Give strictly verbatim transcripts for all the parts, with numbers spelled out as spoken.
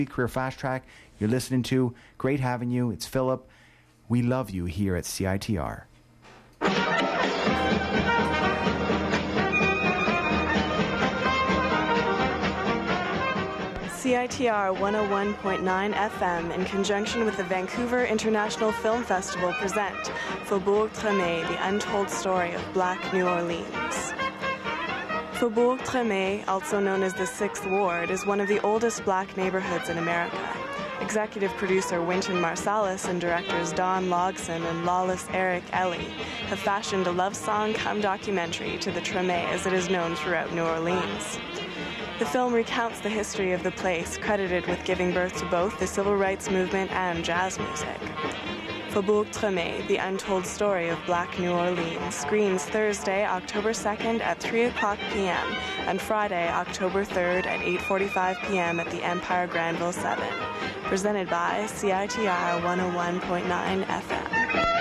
Career Fast Track. You're listening to. Great having you. It's Philip. We love you here at C I T R. C I T R one oh one point nine F M, in conjunction with the Vancouver International Film Festival, present Faubourg Treme, the untold story of Black New Orleans. Faubourg Treme, also known as the Sixth Ward, is one of the oldest black neighborhoods in America. Executive producer Wynton Marsalis and directors Don Logson and Lawless Eric Ellie have fashioned a love song come documentary to the Treme as it is known throughout New Orleans. The film recounts the history of the place, credited with giving birth to both the civil rights movement and jazz music. Faubourg Treme, the untold story of Black New Orleans, screens Thursday, October second at three o'clock p.m. and Friday, October third at eight forty-five p.m. at the Empire Granville seven. Presented by C I T R one oh one point nine F M.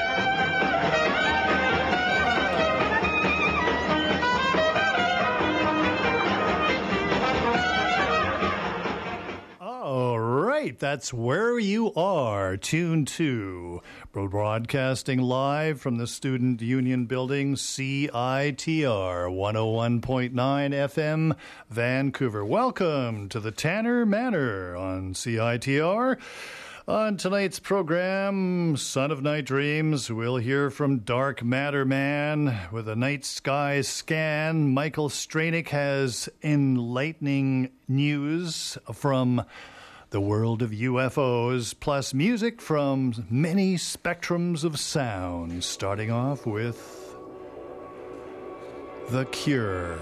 That's where you are, tuned to. Broadcasting live from the Student Union Building, C I T R one oh one point nine F M, Vancouver. Welcome to the Tanner Manor on C I T R. On tonight's program, Son of Night Dreams, we'll hear from Dark Matter Man with a night sky scan. Michael Stranick has enlightening news from the world of U F Os, plus music from many spectrums of sound, starting off with The Cure.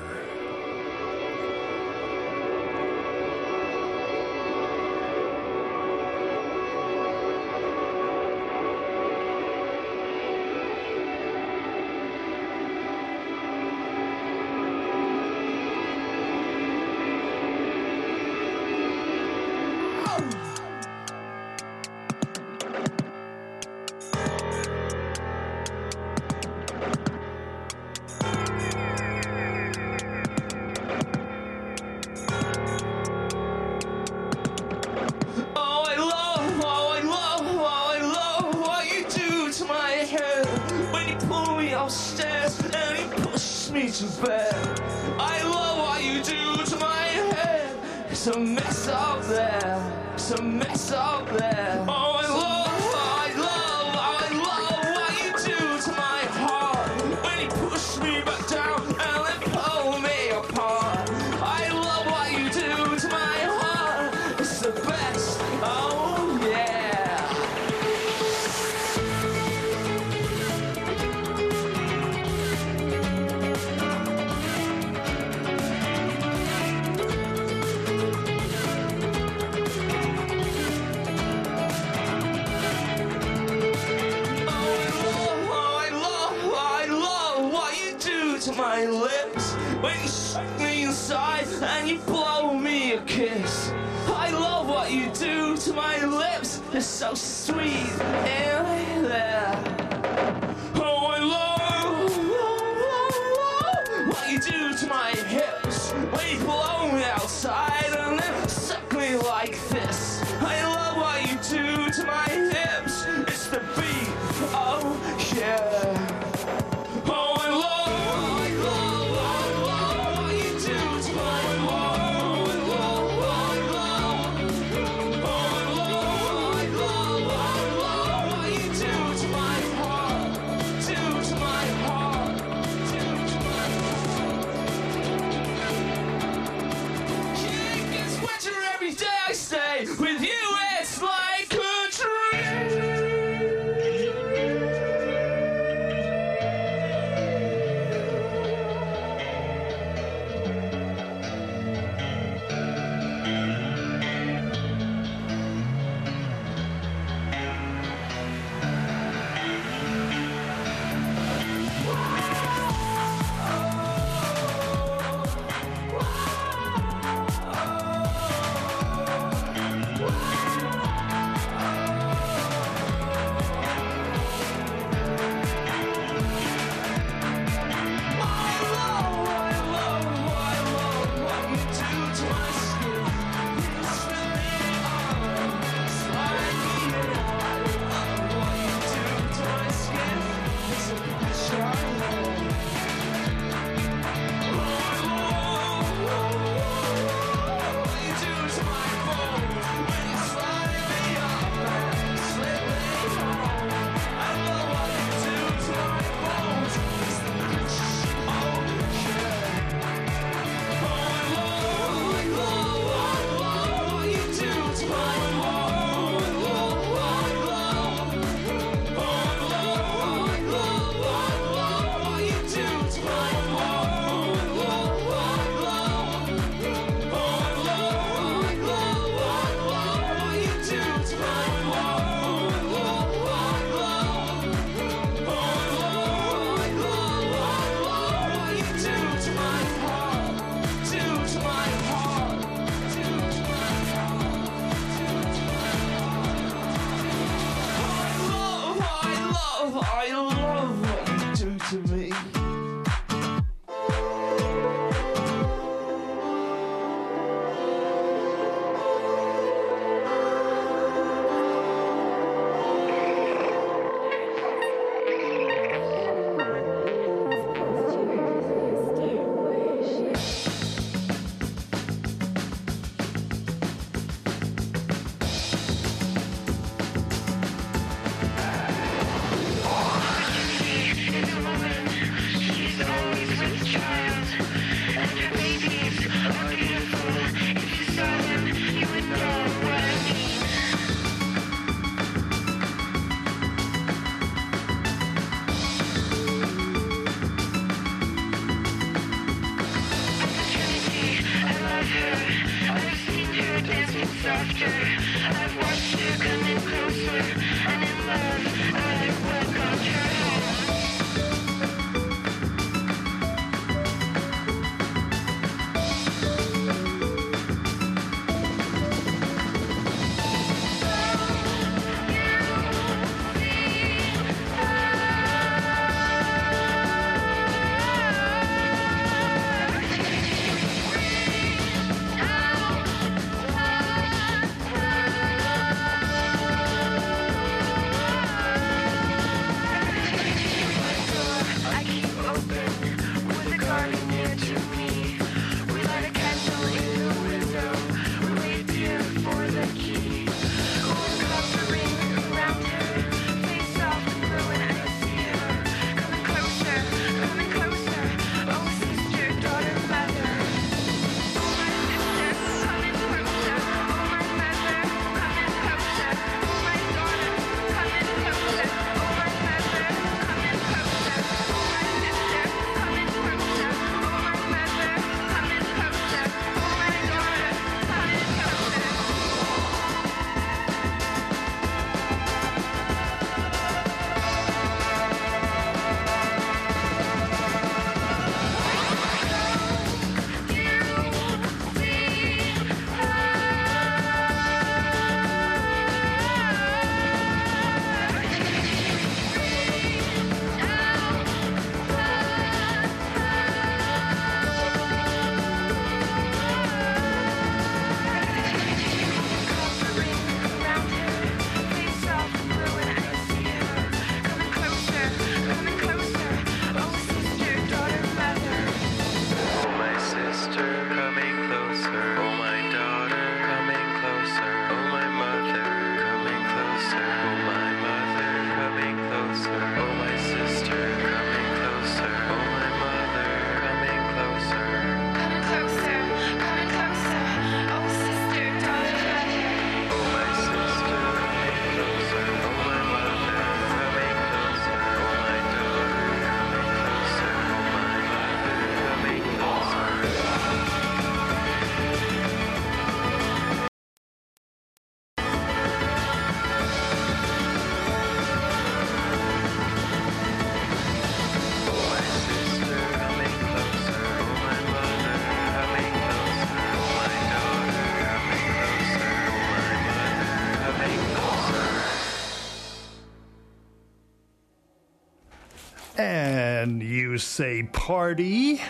And you say party.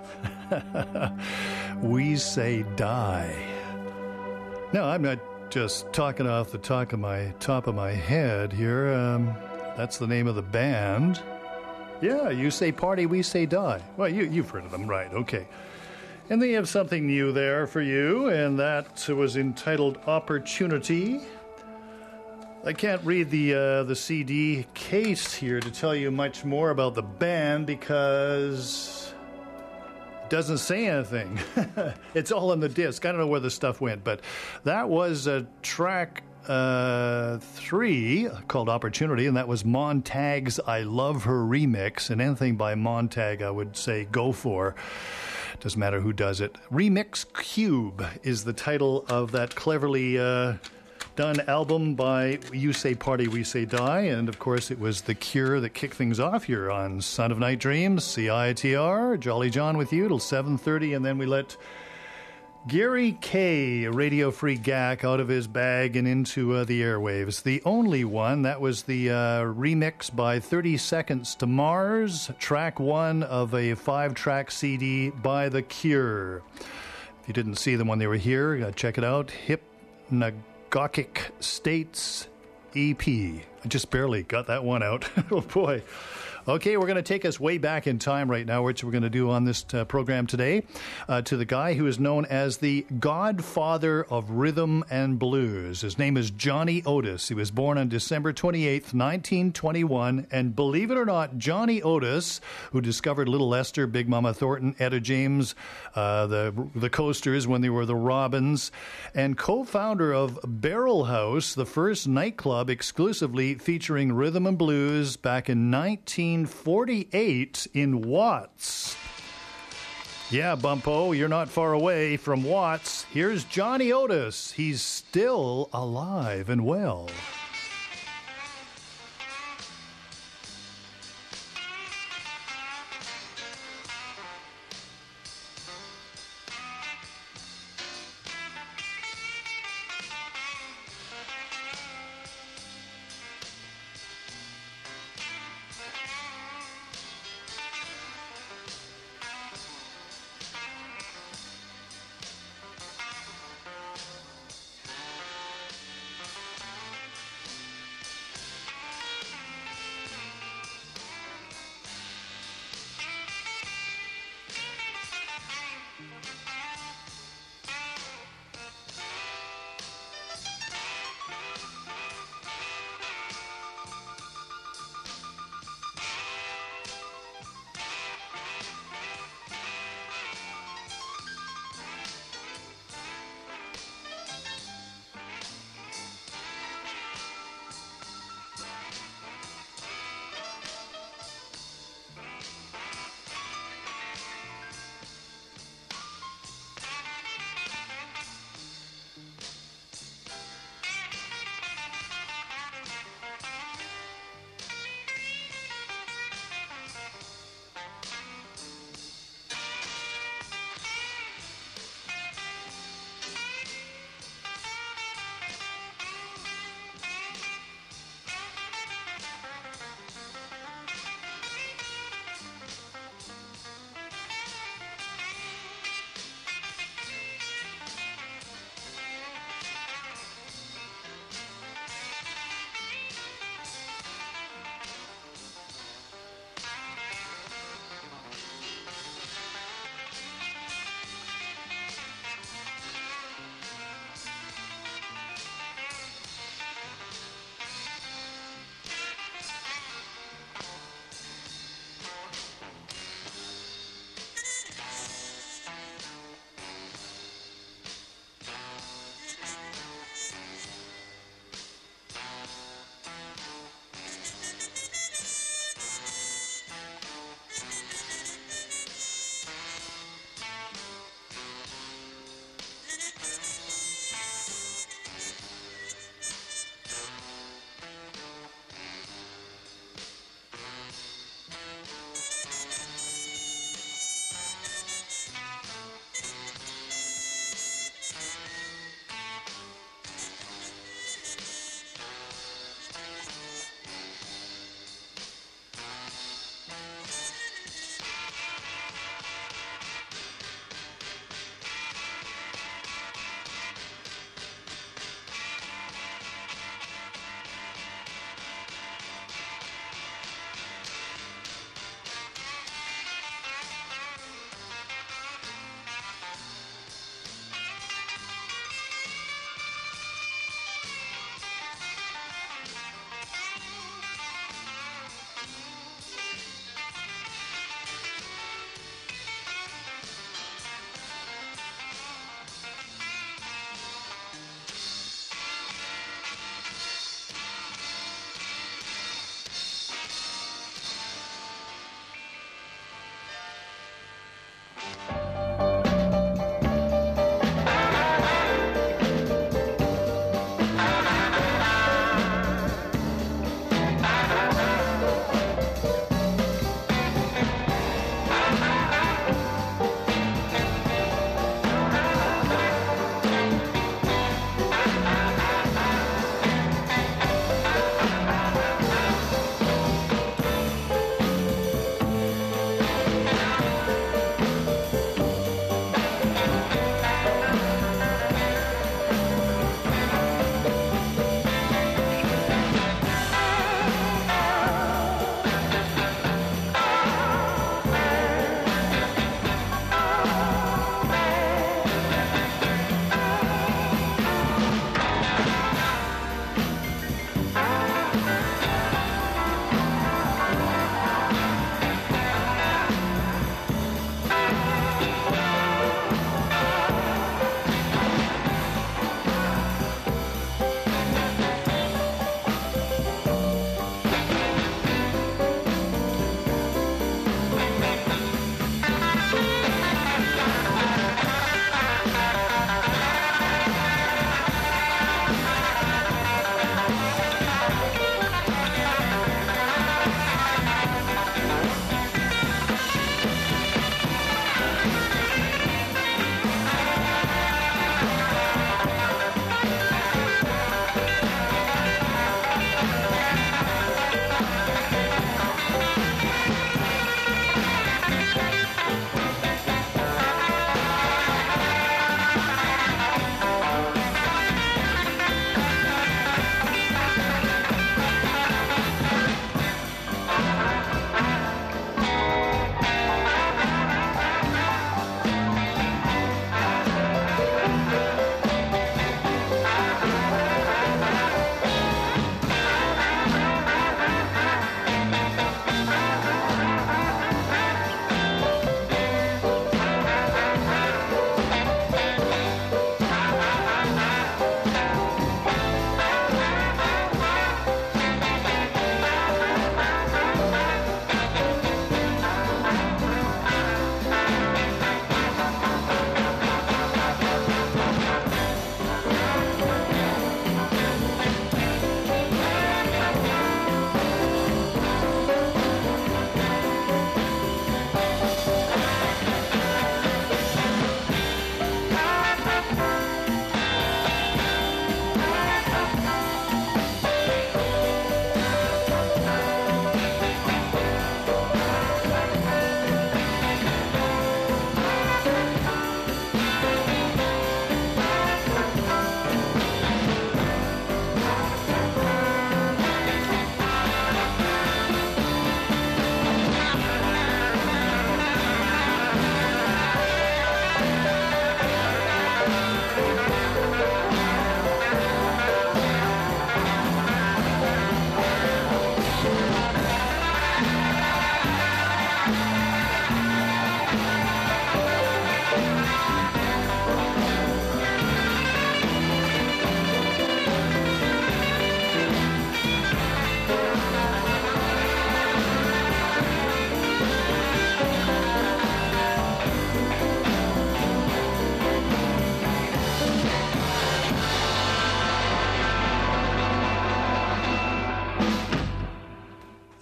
We say die. No, I'm not just talking off the top of my top of my head here. Um, that's the name of the band. Yeah, you say party, we say die. Well, you, you've heard of them, right? Okay. And they have something new there for you, and that was entitled Opportunity. I can't read the uh, the C D case here to tell you much more about the band because it doesn't say anything. It's all on the disc. I don't know where the stuff went, but that was a track uh, three called Opportunity, and that was Montag's I Love Her remix. And anything by Montag, I would say go for. Doesn't matter who does it. Remix Cube is the title of that cleverly uh, done album by You Say Party, We Say Die. And, of course, it was The Cure that kicked things off here on Son of Night Dreams, C I T R. Jolly John with you till seven thirty, and then we let Gary K, Radio Free G A C, out of his bag and into uh, the airwaves. The only one, that was the uh, remix by thirty Seconds to Mars, track one of a five-track C D by The Cure. If you didn't see them when they were here, uh, check it out. Hypnagogic States E P. I just barely got that one out. Oh, boy. Okay, we're going to take us way back in time right now, which we're going to do on this uh, program today, uh, to the guy who is known as the godfather of rhythm and blues. His name is Johnny Otis. He was born on December twenty-eighth, nineteen twenty-one, and believe it or not, Johnny Otis, who discovered Little Lester, Big Mama Thornton, Etta James, uh, the, the Coasters when they were the Robins, and co-founder of Barrel House, the first nightclub exclusively featuring rhythm and blues back in nineteen forty-eight in Watts. Yeah, Bumpo, you're not far away from Watts. Here's Johnny Otis. He's still alive and well.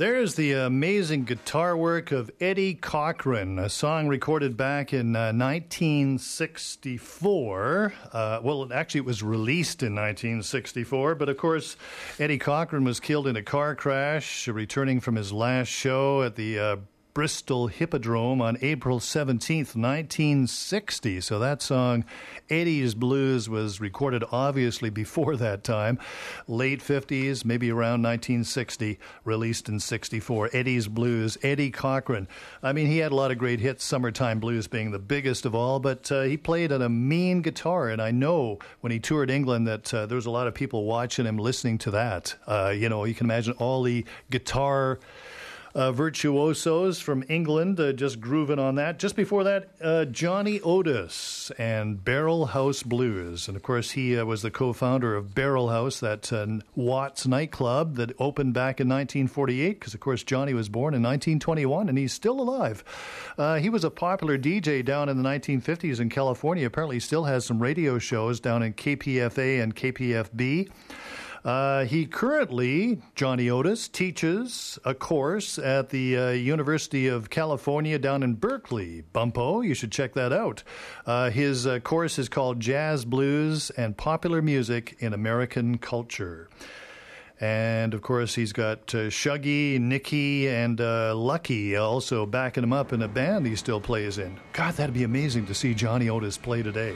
There's the amazing guitar work of Eddie Cochran, a song recorded back in uh, nineteen sixty-four. Uh, well, actually, it was released in nineteen sixty-four, but of course, Eddie Cochran was killed in a car crash, returning from his last show at the uh, Bristol Hippodrome on April seventeenth, nineteen sixty. So that song, Eddie's Blues, was recorded obviously before that time. Late fifties, maybe around nineteen sixty, released in sixty-four. Eddie's Blues, Eddie Cochran. I mean, he had a lot of great hits, Summertime Blues being the biggest of all, but uh, he played on a mean guitar, and I know when he toured England that uh, there was a lot of people watching him, listening to that. Uh, you know, you can imagine all the guitar Uh, virtuosos from England uh, just grooving on that. Just before that, uh, Johnny Otis and Barrel House Blues. And, of course, he uh, was the co-founder of Barrel House, that uh, Watts nightclub that opened back in nineteen forty-eight, because, of course, Johnny was born in nineteen twenty-one, and he's still alive. Uh, he was a popular D J down in the nineteen fifties in California. Apparently, he still has some radio shows down in K P F A and K P F B. Uh, he currently, Johnny Otis, teaches a course at the uh, University of California down in Berkeley. Bumpo, you should check that out. Uh, his uh, course is called Jazz, Blues, and Popular Music in American Culture. And, of course, he's got uh, Shuggy, Nicky, and uh, Lucky also backing him up in a band he still plays in. God, that'd be amazing to see Johnny Otis play today.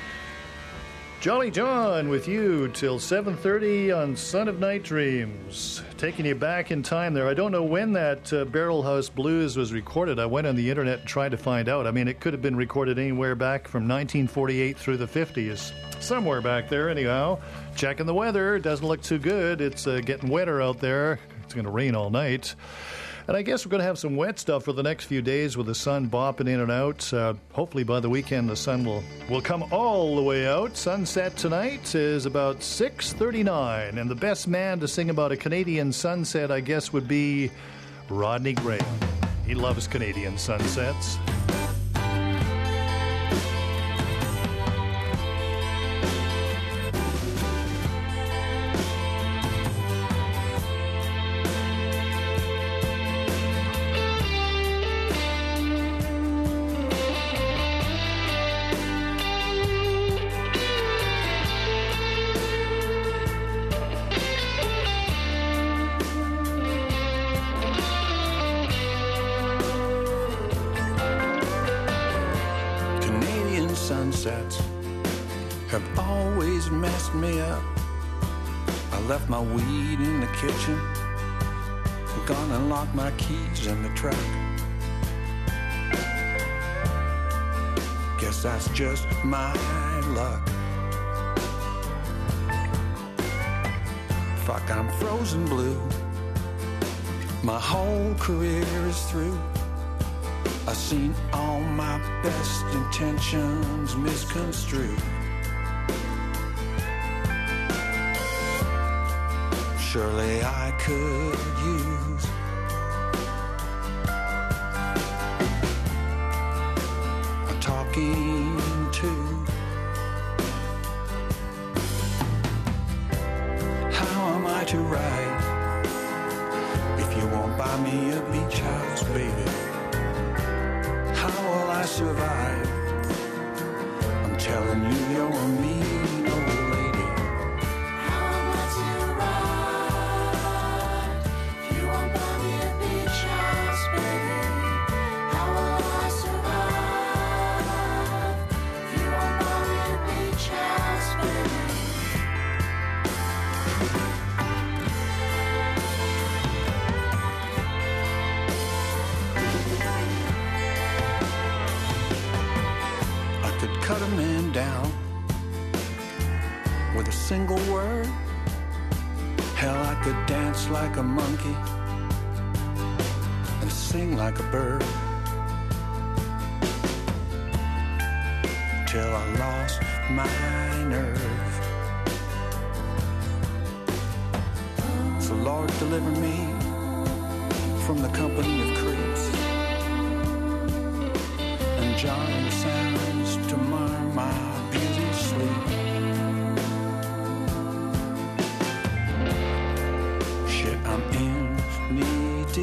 Jolly John with you till seven thirty on Son of Night Dreams. Taking you back in time there. I don't know when that uh, Barrel House Blues was recorded. I went on the internet and tried to find out. I mean, it could have been recorded anywhere back from nineteen forty-eight through the fifties. Somewhere back there, anyhow. Checking the weather. It doesn't look too good. It's uh, getting wetter out there. It's going to rain all night. And I guess we're going to have some wet stuff for the next few days with the sun bopping in and out. Uh, hopefully by the weekend the sun will, will come all the way out. Sunset tonight is about six thirty-nine. And the best man to sing about a Canadian sunset, I guess, would be Rodney Graham. He loves Canadian sunsets. Sunsets have always messed me up. I left my weed in the kitchen, gone and locked my keys in the truck. Guess that's just my luck. Fuck, I'm frozen blue. My whole career is through. I've seen all my best intentions misconstrued. Surely I could use a talking to. How am I to write if you won't buy me a beach house, baby? How will I survive? I'm telling you, you're a mean old lady. How am I to ride if you won't buy me a beach house, baby? How will I survive if you won't buy me a beach house, baby? Cut a man down with a single word. Hell, I could dance like a monkey and sing like a bird till I lost my nerve. So Lord, deliver me from the company of creeps and jarring sounds to mar my beauty sleep. Shit, I'm in knee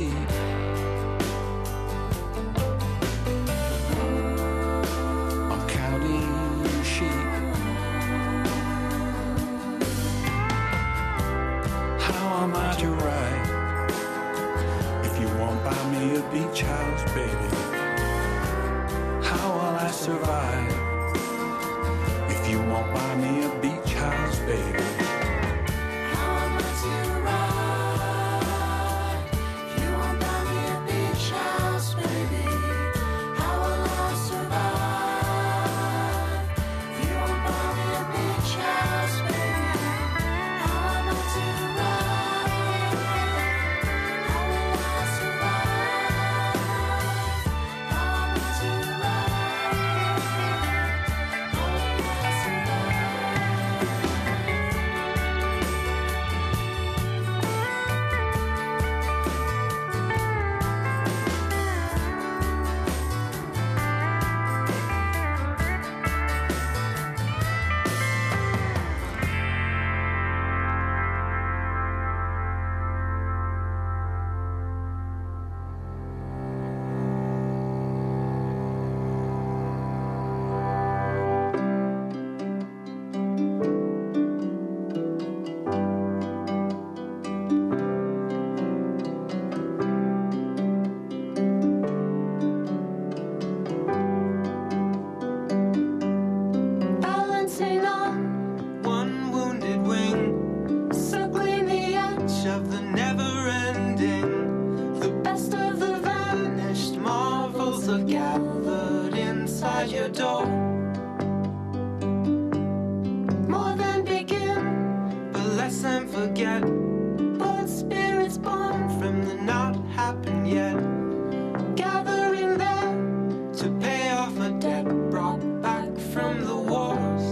let's and forget. Both spirits born from the not happened yet. Gathering there to pay off a debt brought back from the wars.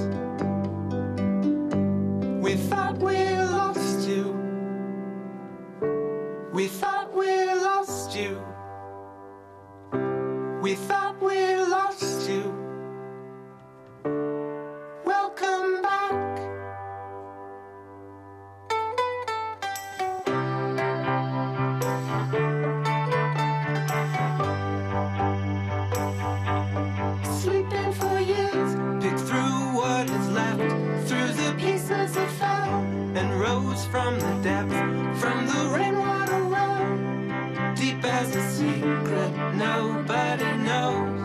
We thought we lost you. We thought we lost you. We thought we lost you. Welcome back. Sleeping for years, pick through what is left, through the pieces that fell and rose from the depths, from the rainwater well, deep as a secret nobody knows.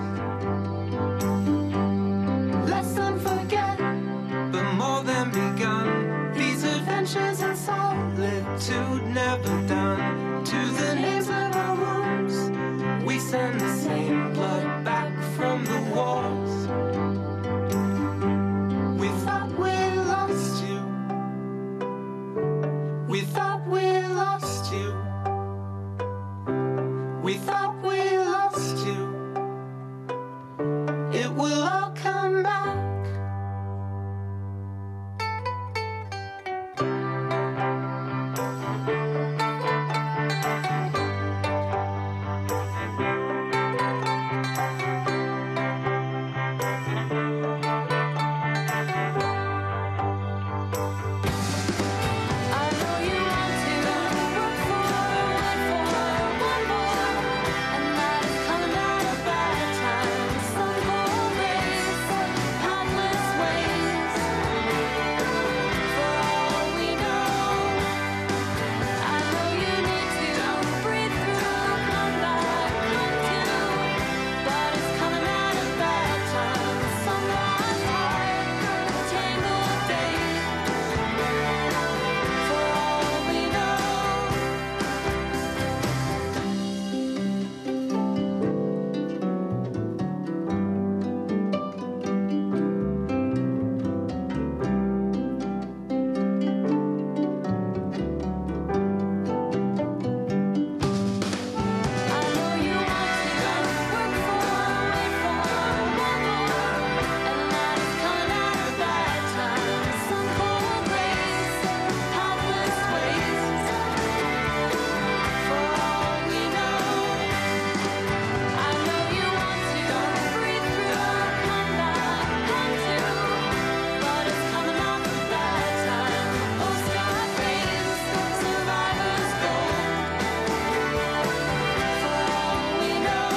Less than forget, but more than begun. These adventures in solitude never done. To the names of our wounds, we send the same blood back from the wars. We thought we lost you. We thought we lost you. We thought we lost you. It will all come back. I know you want to work for, wait for one more, and that is coming out of bad times. Some more ways, countless ways. For all we know, I know you need to breathe through, come back, come to, but it's coming out of bad times. Some lost heart, tangled days. For all we know. I know you want to work for, wait for one more, and that is coming out of bad times. Some cold ways, countless ways. For all we know, I know you want to breathe through, come back, come to, but it's coming out of bad times. Postcard rays, survivor's gold. For all we know.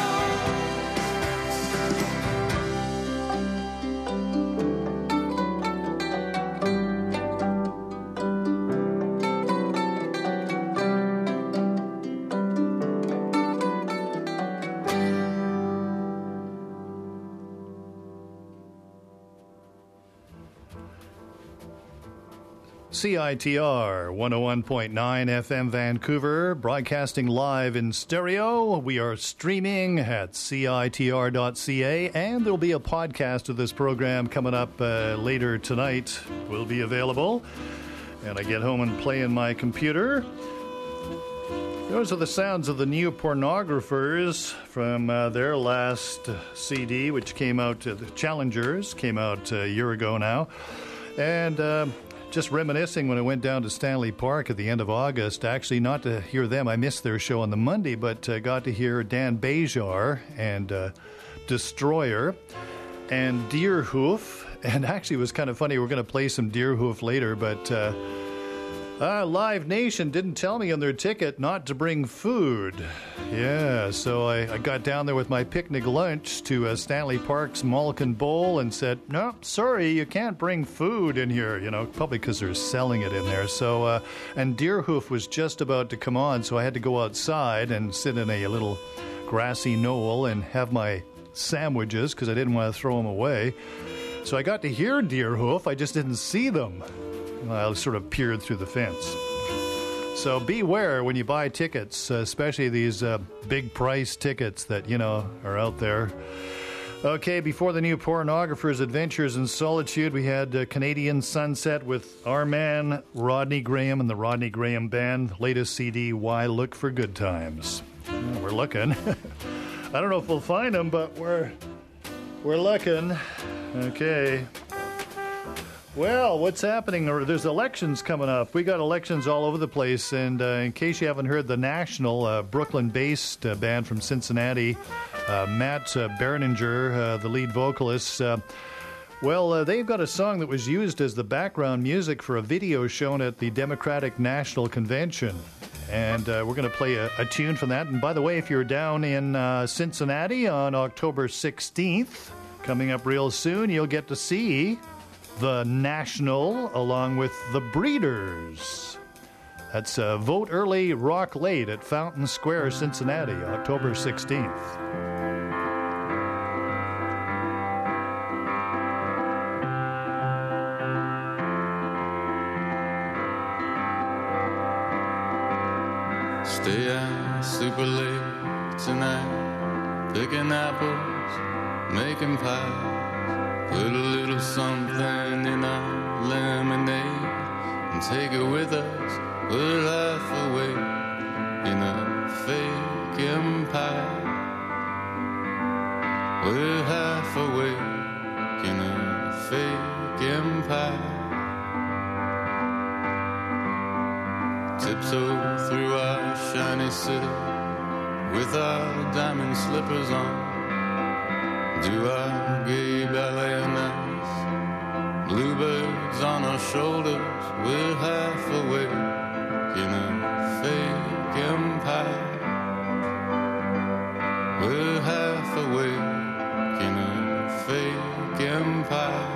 C I T R one oh one point nine F M Vancouver, broadcasting live in stereo. We are streaming at C I T R dot C A, and there'll be a podcast of this program coming up uh, later tonight. Will be available. And I get home and play in my computer. Those are the sounds of the New Pornographers from uh, their last C D, which came out, uh, the Challengers, came out a year ago now. And uh, just reminiscing when I went down to Stanley Park at the end of August, actually not to hear them, I missed their show on the Monday, but uh, got to hear Dan Bejar and uh, Destroyer and Deerhoof. And actually it was kind of funny, we're going to play some Deerhoof later, but uh, uh, Live Nation didn't tell me on their ticket not to bring food. Yeah, so I, I got down there with my picnic lunch to uh, Stanley Park's Malkin Bowl and said, no, sorry, you can't bring food in here, you know, probably because they're selling it in there. So, uh, and Deerhoof was just about to come on, so I had to go outside and sit in a, a little grassy knoll and have my sandwiches because I didn't want to throw them away. So I got to hear Deerhoof, I just didn't see them. I sort of peered through the fence. So beware when you buy tickets, uh, especially these uh, big price tickets that, you know, are out there. Okay, before the new Pornographer's Adventures in Solitude, we had uh, Canadian Sunset with our man Rodney Graham and the Rodney Graham Band. Latest C D, Why Look for Good Times. Oh, we're looking. I don't know if we'll find them, but we're we're looking. Okay. Well, what's happening? There's elections coming up. We got elections all over the place, and uh, in case you haven't heard, the National, uh, Brooklyn-based uh, band from Cincinnati, uh, Matt uh, Berninger, uh, the lead vocalist, uh, well, uh, they've got a song that was used as the background music for a video shown at the Democratic National Convention. And uh, we're going to play a, a tune from that. And by the way, if you're down in uh, Cincinnati on October sixteenth, coming up real soon, you'll get to see the National along with the Breeders. That's uh, Vote Early, Rock Late at Fountain Square, Cincinnati, October sixteenth. Stay out super late tonight, picking apples, making pies. Put a little something in our lemonade and take it with us. We're half awake in a fake empire. We're half awake in a fake empire. Tiptoe through our shiny city with our diamond slippers on. Do our gay ballet nights, bluebirds on our shoulders. We're half awake in a fake empire. We're half awake in a fake empire.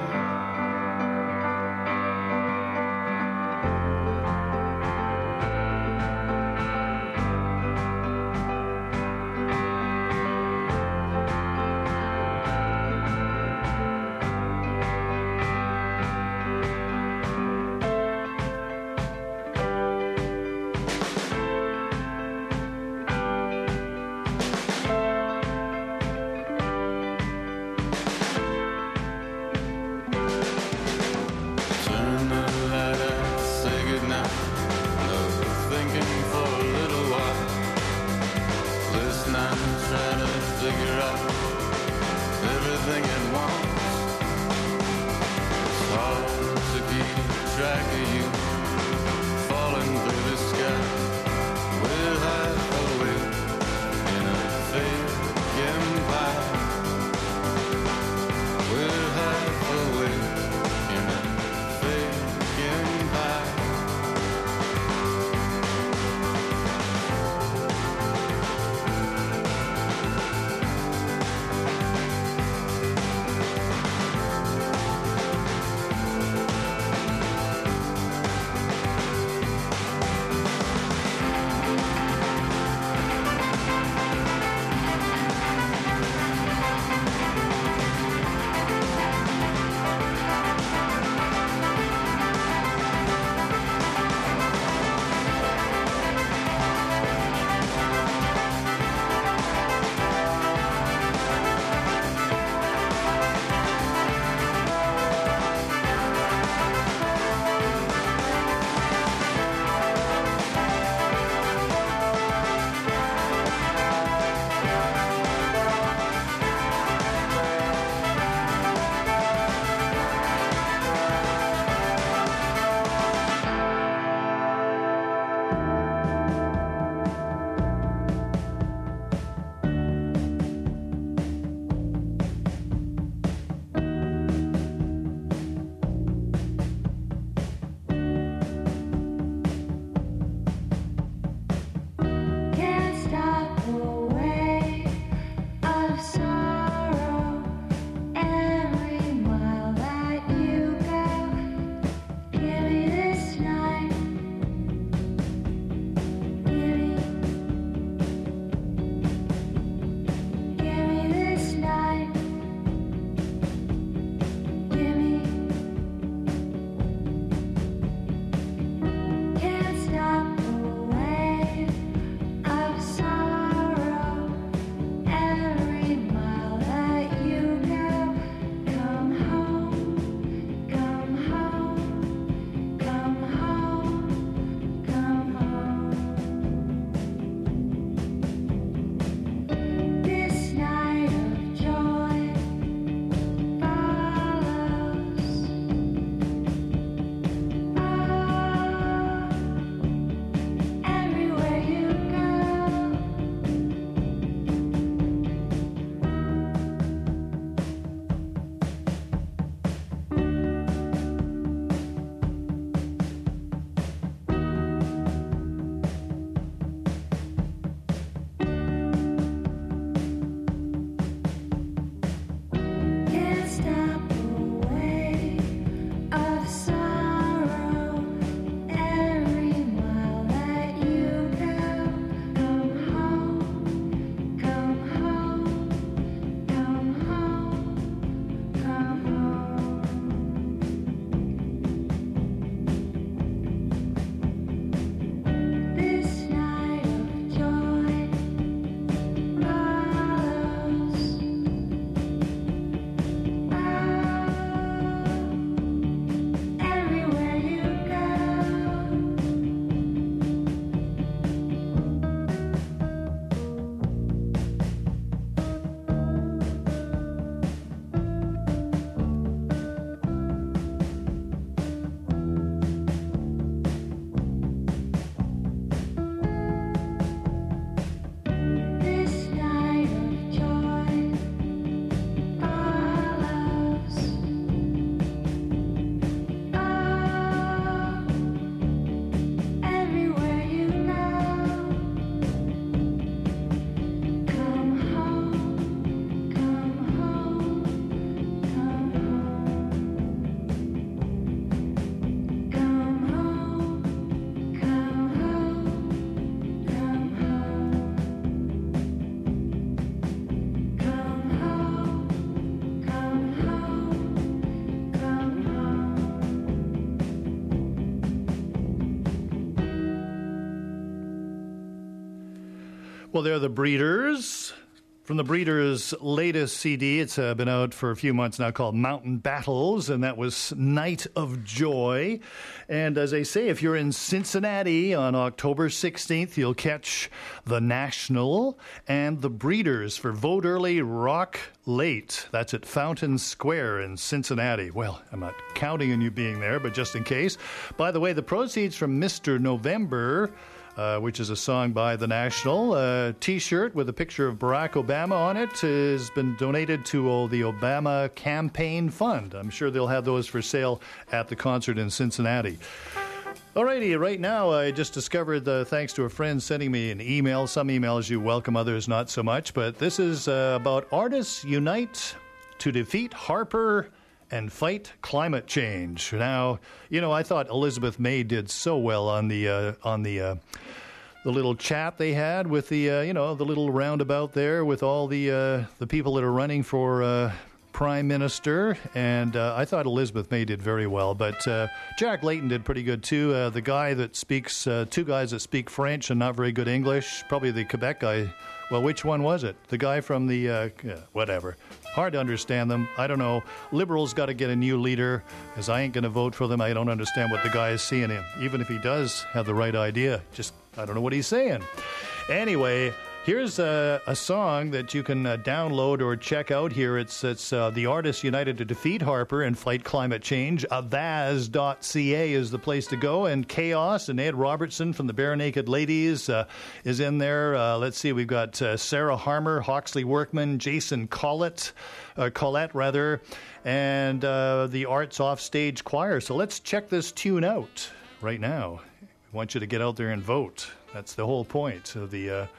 Well, they're the Breeders. From the Breeders' latest C D, it's uh, been out for a few months now, called Mountain Battles, and that was Night of Joy. And as I say, if you're in Cincinnati on October sixteenth, you'll catch The National and the Breeders for Vote Early, Rock Late. That's at Fountain Square in Cincinnati. Well, I'm not counting on you being there, but just in case. By the way, the proceeds from Mister November, Uh, which is a song by The National. A T-shirt with a picture of Barack Obama on it has been donated to uh, the Obama Campaign Fund. I'm sure they'll have those for sale at the concert in Cincinnati. Alrighty, right now I just discovered, uh, thanks to a friend sending me an email. Some emails you welcome, others not so much. But this is uh, about artists unite to defeat Harper and fight climate change. Now, you know, I thought Elizabeth May did so well on the uh, on the uh, the little chat they had with the uh, you know the little roundabout there with all the uh, the people that are running for uh, prime minister, and uh, I thought Elizabeth May did very well. But uh, Jack Layton did pretty good too. Uh, the guy that speaks uh, two guys that speak French and not very good English, probably the Quebec guy. Well, which one was it? The guy from the, uh, yeah, whatever. Hard to understand them. I don't know. Liberals got to get a new leader, because I ain't going to vote for them. I don't understand what the guy is seeing him. Even if he does have the right idea, just, I don't know what he's saying. Anyway, here's a, a song that you can uh, download or check out here. It's it's uh, the Artists United to Defeat Harper and Fight Climate Change. Avaz dot c a is the place to go. And Chaos and Ed Robertson from the Bare Naked Ladies uh, is in there. Uh, let's see, we've got uh, Sarah Harmer, Hawksley Workman, Jason Collett, uh, Collette rather, and uh, the Arts Offstage Choir. So let's check this tune out right now. I want you to get out there and vote. That's the whole point of the... Uh,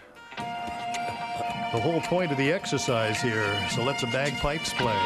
The whole point of the exercise here. So let the bagpipes play.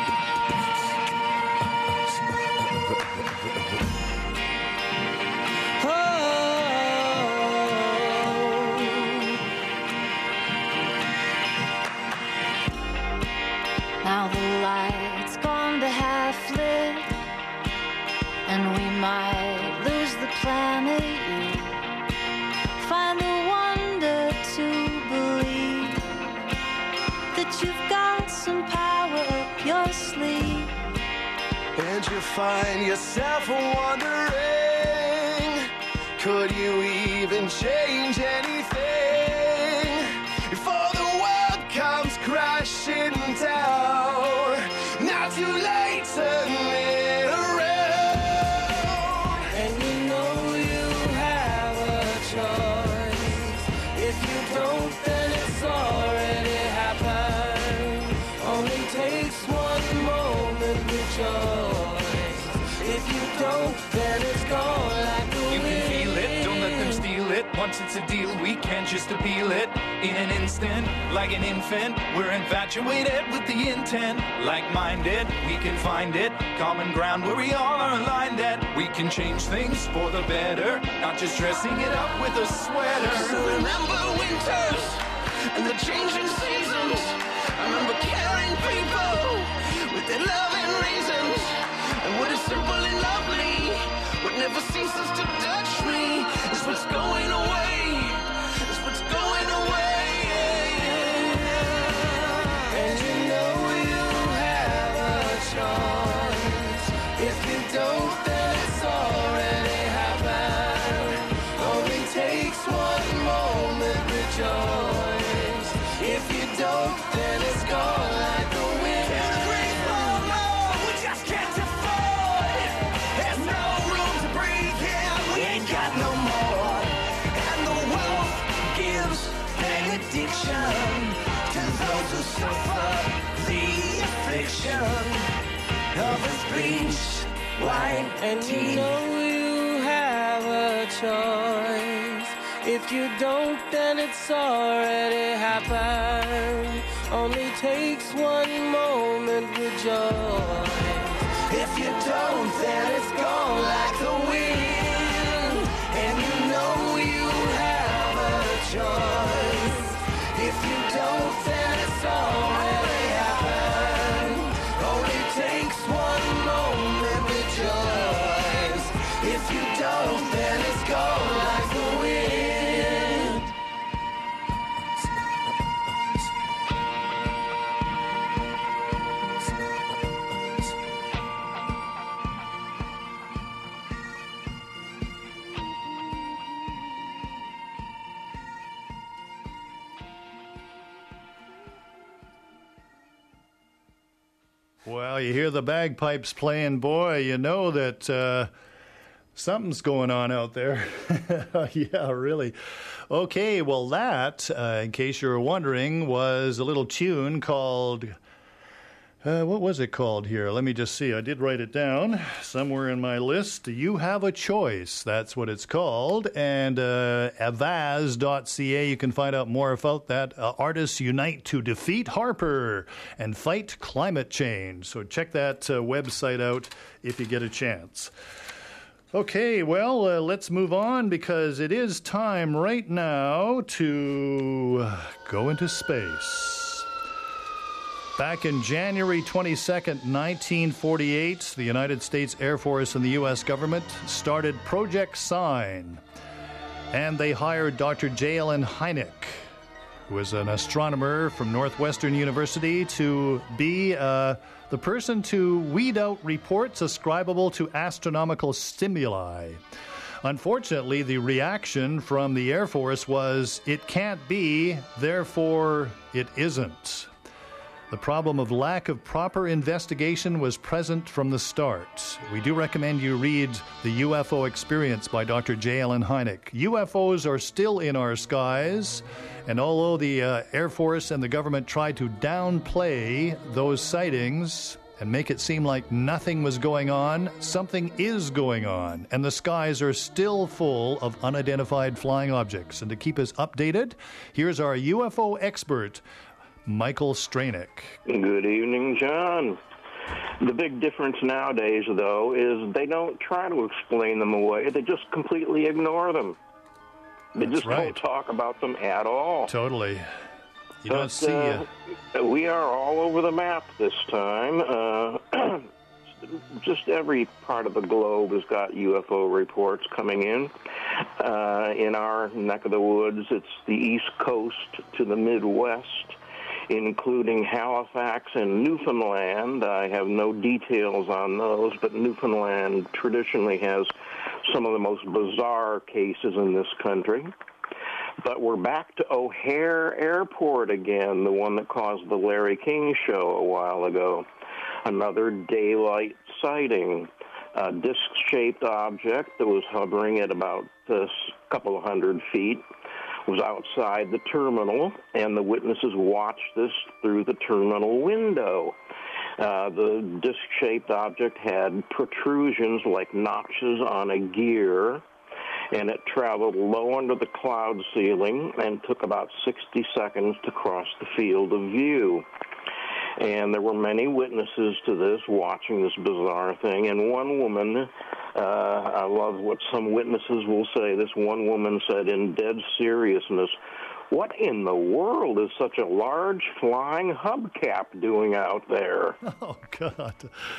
Now the light's gone to half lit, and we might lose the planet. You find the wonder to believe that you've got some power up your sleeve. And you find yourself wondering, could you even change anything before the world comes crashing down? Not too late to turn around. And you know you have a choice. If you don't, then it's already happened. Only takes one moment with choice. If you don't, then it's gone like the You wind. can feel it, don't let them steal it. Once it's a deal, we can't just appeal it. In an instant, like an infant, we're infatuated with the intent. Like-minded, we can find it. Common ground where we all are aligned at. We can change things for the better, not just dressing it up with a sweater. So remember winters and the changing seasons. I remember caring people with their love and reasons. And what is simple and lovely, what never ceases to touch me, is what's going away, is what's going away. And you know you have a choice. If you don't, then it's already happened. Only takes one moment, rejoice. If you don't, then it's gone like the wind. Can't breathe no more, we just can't afford. There's no room to breathe here, we ain't got no more. And the wealth gives benediction to those who suffer the affliction of a speech, wine, and tea. And you know you have a choice. If you don't, then it's already happened. Only takes one moment with joy. If you don't, then it's gone like the wind. And you know you have a choice. If you don't, then it's already happened. Only takes one moment with choice. If you don't, then it's gone like the wind. It's Well, you hear the bagpipes playing, boy, you know that uh, something's going on out there. Yeah, really. Okay, well, that, uh, in case you were wondering, was a little tune called... Uh, what was it called here? Let me just see. I did write it down somewhere in my list. You Have a Choice. That's what it's called. And uh, avaz dot c a, you can find out more about that. Uh, artists unite to defeat Harper and fight climate change. So check that uh, website out if you get a chance. Okay, well, uh, let's move on because it is time right now to go into space. Back in January twenty-second, nineteen forty-eight, the United States Air Force and the U S government started Project Sign. And they hired Doctor J. Allen Hynek, who is an astronomer from Northwestern University, to be uh, the person to weed out reports ascribable to astronomical stimuli. Unfortunately, the reaction from the Air Force was, it can't be, therefore it isn't. The problem of lack of proper investigation was present from the start. We do recommend you read The U F O Experience by Doctor J. Allen Hynek. U F Os are still in our skies, and although the uh, Air Force and the government tried to downplay those sightings and make it seem like nothing was going on, something is going on, and the skies are still full of unidentified flying objects. And to keep us updated, here's our U F O expert, Michael Stranick. Good evening, John. The big difference nowadays, though, is they don't try to explain them away. They just completely ignore them. They That's just right. don't talk about them at all. Totally. You But, don't see... Uh, uh, we are all over the map this time. Uh, just every part of the globe has got U F O reports coming in. Uh, in our neck of the woods, it's the East Coast to the Midwest, including Halifax and Newfoundland. I have no details on those, but Newfoundland traditionally has some of the most bizarre cases in this country. But we're back to O'Hare Airport again, the one that caused the Larry King show a while ago. Another daylight sighting. A disc-shaped object that was hovering at about a couple of hundred feet was outside the terminal, and the witnesses watched this through the terminal window. Uh, the disc-shaped object had protrusions like notches on a gear, and it traveled low under the cloud ceiling and took about sixty seconds to cross the field of view. And there were many witnesses to this watching this bizarre thing, and one woman, uh, I love what some witnesses will say, this one woman said in dead seriousness, "What in the world is such a large flying hubcap doing out there?" Oh, God.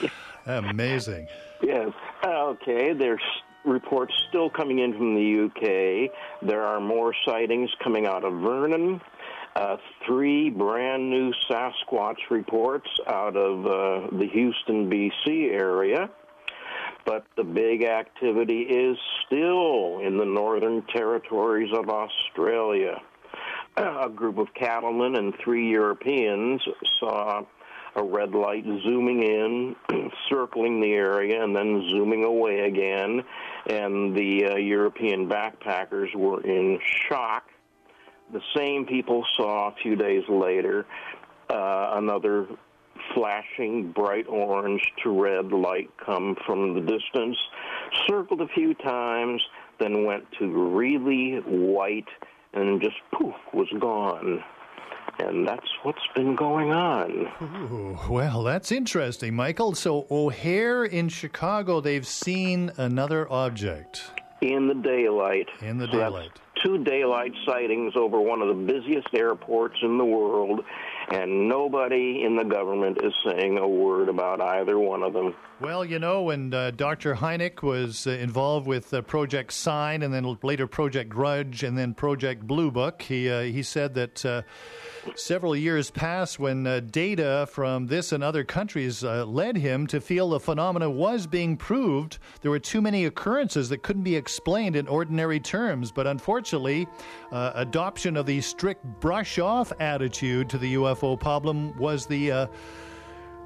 Amazing. Yes. Okay, there's reports still coming in from the U K. There are more sightings coming out of Vernon. Uh, three brand new Sasquatch reports out of uh, the Houston, B C area. But the big activity is still in the northern territories of Australia. A group of cattlemen and three Europeans saw a red light zooming in, circling the area, and then zooming away again. And the uh, European backpackers were in shock. The same people saw a few days later uh, another flashing bright orange to red light come from the distance, circled a few times, then went to really white, and just poof, was gone. And that's what's been going on. Ooh, well, that's interesting, Michael. So O'Hare in Chicago, they've seen another object. In the daylight. In the So that's daylight. two daylight sightings over one of the busiest airports in the world, and nobody in the government is saying a word about either one of them. Well, you know, when uh, Doctor Hynek was uh, involved with uh, Project Sign and then later Project Grudge and then Project Blue Book, he, uh, he said that uh, several years passed when uh, data from this and other countries uh, led him to feel the phenomena was being proved. There were too many occurrences that couldn't be explained in ordinary terms. But unfortunately, uh, adoption of the strict brush-off attitude to the U F O problem was the... Uh,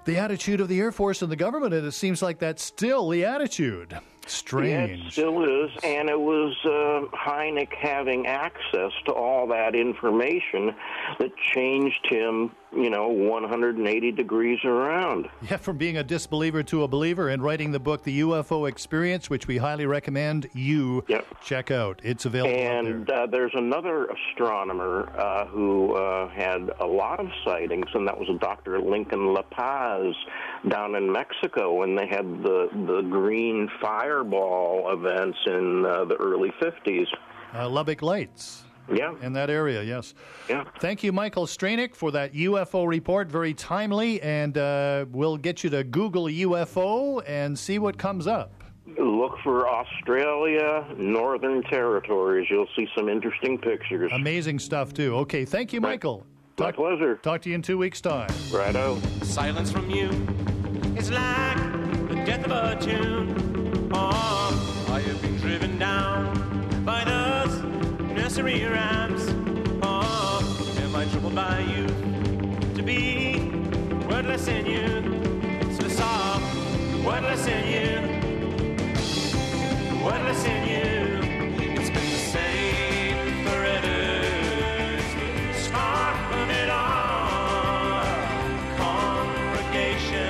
the attitude of the Air Force and the government, and it seems like that's still the attitude. Strange. Yeah, it still is, and it was uh, Hynek having access to all that information that changed him, you know, one hundred eighty degrees around. Yeah, from being a disbeliever to a believer, and writing the book, The U F O Experience, which we highly recommend you Yep. check out. It's available out And there. uh, there's another astronomer uh, who uh, had a lot of sightings, and that was Doctor Lincoln La Paz down in Mexico when they had the, the green fireball events in uh, the early fifties. Uh, Lubbock Lights. Yeah. In that area, yes. Yeah. Thank you, Michael Stranick, for that U F O report. Very timely, and uh, we'll get you to Google U F O and see what comes up. Look for Australia, Northern Territories. You'll see some interesting pictures. Amazing stuff, too. Okay, thank you, Michael. My Talk, pleasure. talk to you in two weeks' time. Righto. Silence from you is like the death of a tune. Oh, I have been driven down by those nursery rhymes. Oh, am I troubled by you to be wordless in you? So soft, wordless in you. Wordless in you. It's been the same forever. It's the start of it all. Congregation,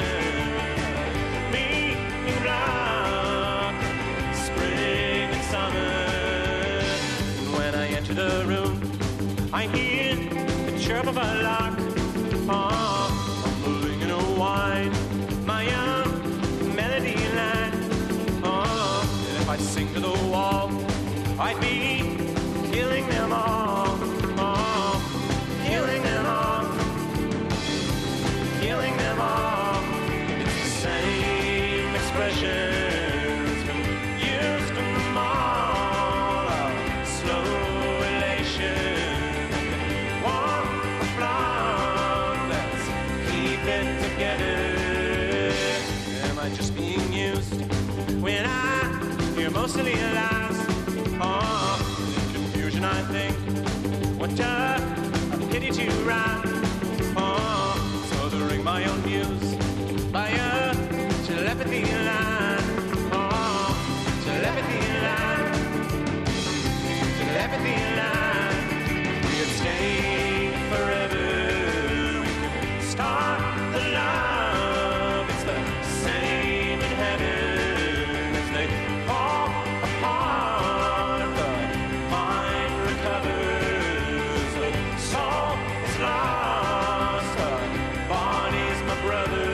me in love, spring and summer. And when I enter the room, I hear the chirp of a lark. Oh, I'm moving in a wine, my own melody line. Oh, and if I sing to the wall, I'd be killing them all. Oh, killing them all. Killing them all. It's the same expressions used in them all. Slow elation, warm applause. Let's keep it together. Am I just being used when I hear mostly lies? Oh, in confusion I think, what a pity to write. Oh, smothering my own views by a telepathy line. Oh, telepathy line. Telepathy line. We'd stay forever. We could start the love. It's the same in heaven as they fall apart. The mind recovers. The soul is lost. The body's my brother.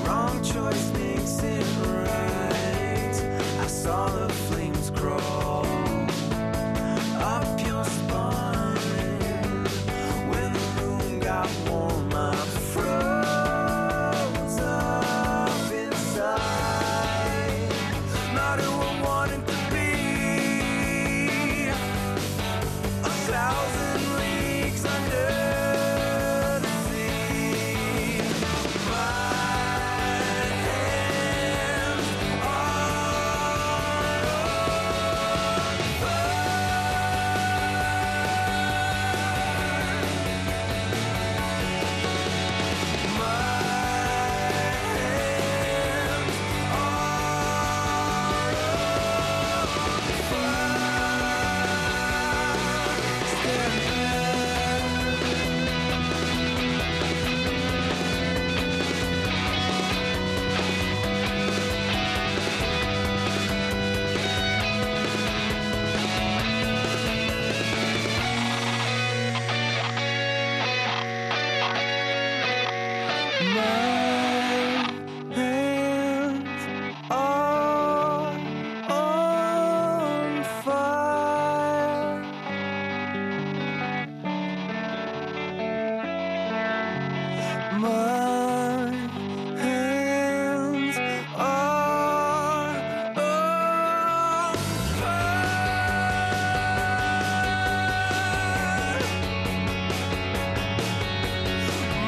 Wrong choice makes it right. I saw the flames crawl up your spine when the room got warm. I froze up inside, not who I wanted to be. A thousand leagues under the sea. My hands are on fire. My hands are on fire.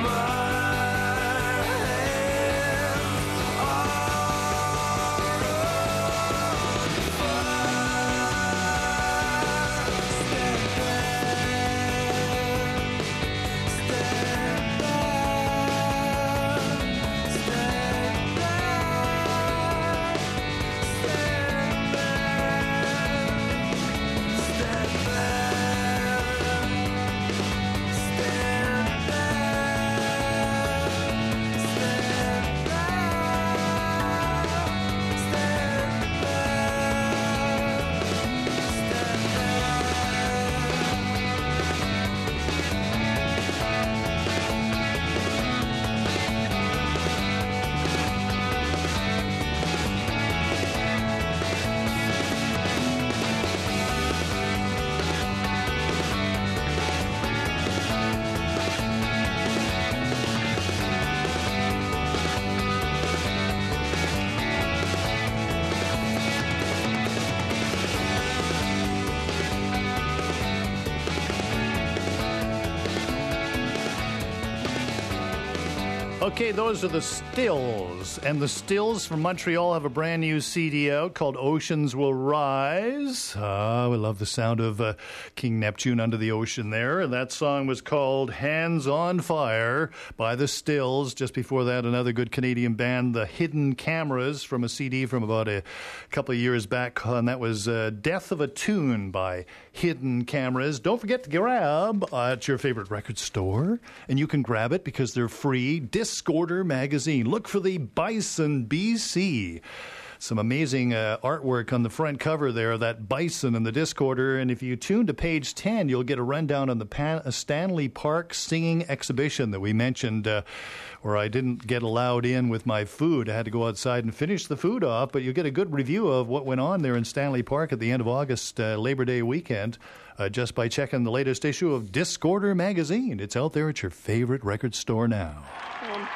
Okay, those are the Stills. And the Stills from Montreal have a brand new C D out called Oceans Will Rise. Ah, we love the sound of uh, King Neptune under the ocean there. And that song was called Hands on Fire by the Stills. Just before that, another good Canadian band, The Hidden Cameras, from a C D from about a couple of years back. And that was uh, Death of a Tune by Hidden Cameras. Don't forget to grab uh, at your favorite record store. And you can grab it because they're free. Discorder magazine. Look for the Bison B C. Some amazing uh, artwork on the front cover there, that bison and the Discorder. And if you tune to page ten, you'll get a rundown on the Pan- uh, Stanley Park singing exhibition that we mentioned, uh, where I didn't get allowed in with my food. I had to go outside and finish the food off, but you'll get a good review of what went on there in Stanley Park at the end of August, uh, Labor Day weekend, uh, just by checking the latest issue of Discorder magazine. It's out there at your favorite record store now. Um,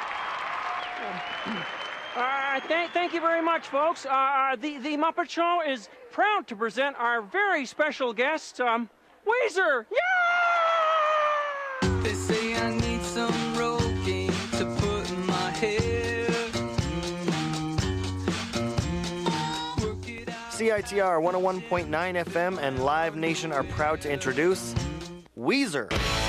uh, thank, thank you very much, folks. Uh, the, the Muppet Show is proud to present our very special guest, um, Weezer. Yeah! They say I need some Rogaine to put in my hair. C I T R one oh one point nine F M and Live Nation are proud to introduce Weezer.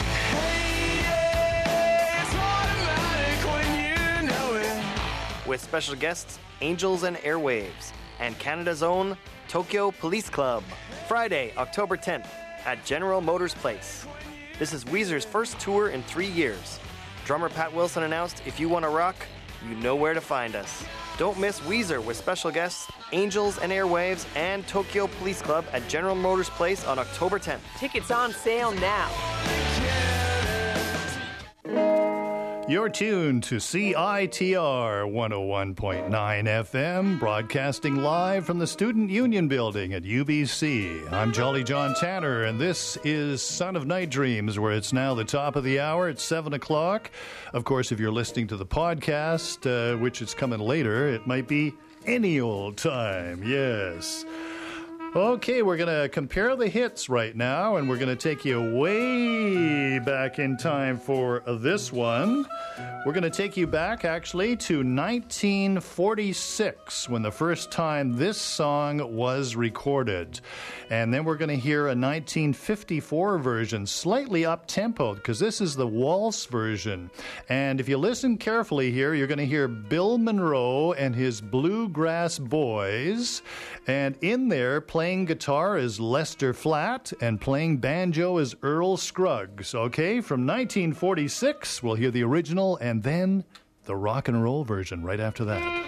With special guests, Angels and Airwaves, and Canada's own Tokyo Police Club. Friday, October tenth, at General Motors Place. This is Weezer's first tour in three years. Drummer Pat Wilson announced, if you want to rock, you know where to find us. Don't miss Weezer with special guests, Angels and Airwaves, and Tokyo Police Club at General Motors Place on October tenth. Tickets on sale now. You're tuned to C I T R one oh one point nine F M, broadcasting live from the Student Union Building at U B C. I'm Jolly John Tanner, and this is Son of Night Dreams, where it's now the top of the hour. It's seven o'clock. Of course, if you're listening to the podcast, uh, which is coming later, it might be any old time. Yes. Okay, we're going to compare the hits right now, and we're going to take you way back in time for this one. We're going to take you back, actually, to nineteen forty-six, when the first time this song was recorded. And then we're going to hear a nineteen fifty-four version, slightly up-tempoed, because this is the waltz version. And if you listen carefully here, you're going to hear Bill Monroe and his Bluegrass Boys. And in there, playing guitar is Lester Flatt, and playing banjo is Earl Scruggs. Okay, from nineteen forty-six, we'll hear the original and then the rock and roll version right after that.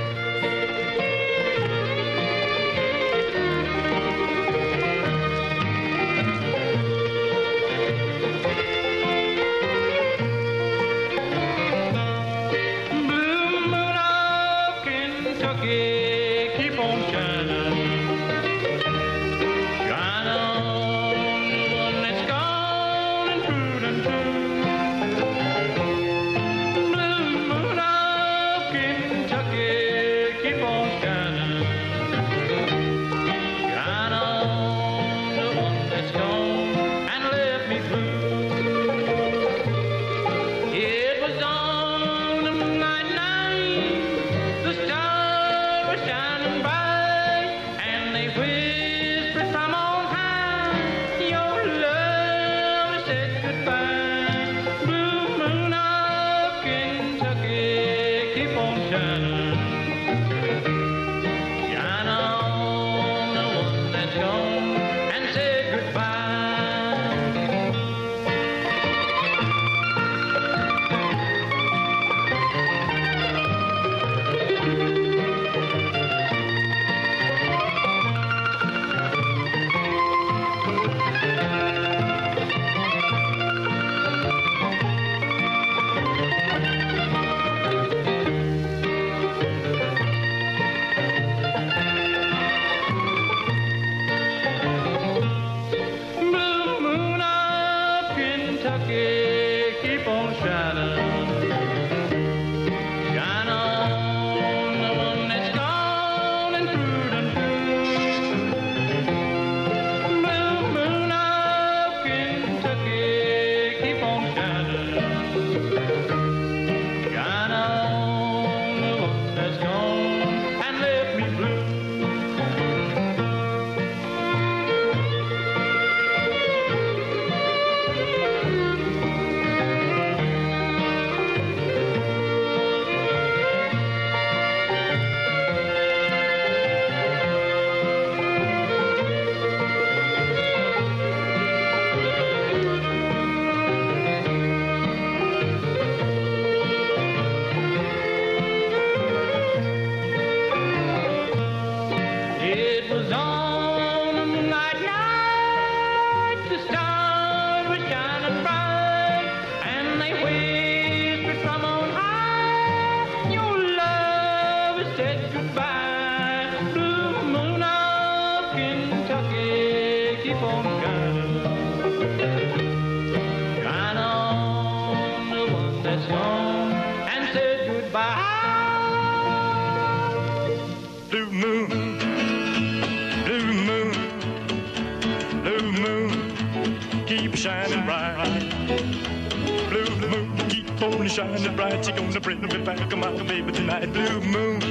Shining bright, she gonna bring me back, my baby tonight. Blue moon,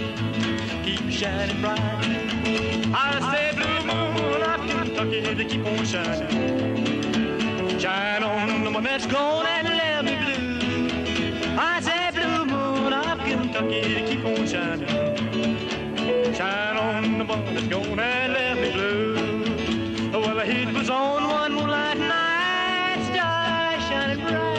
keep shining bright. I say blue moon, I Kentucky, to keep on shining. Shine on the one that's gone and let me blue. I say blue moon of Kentucky, to keep on shining. Shine on the one that's gone and let me blue. Well, the heat was on one moonlight night, stars shining bright.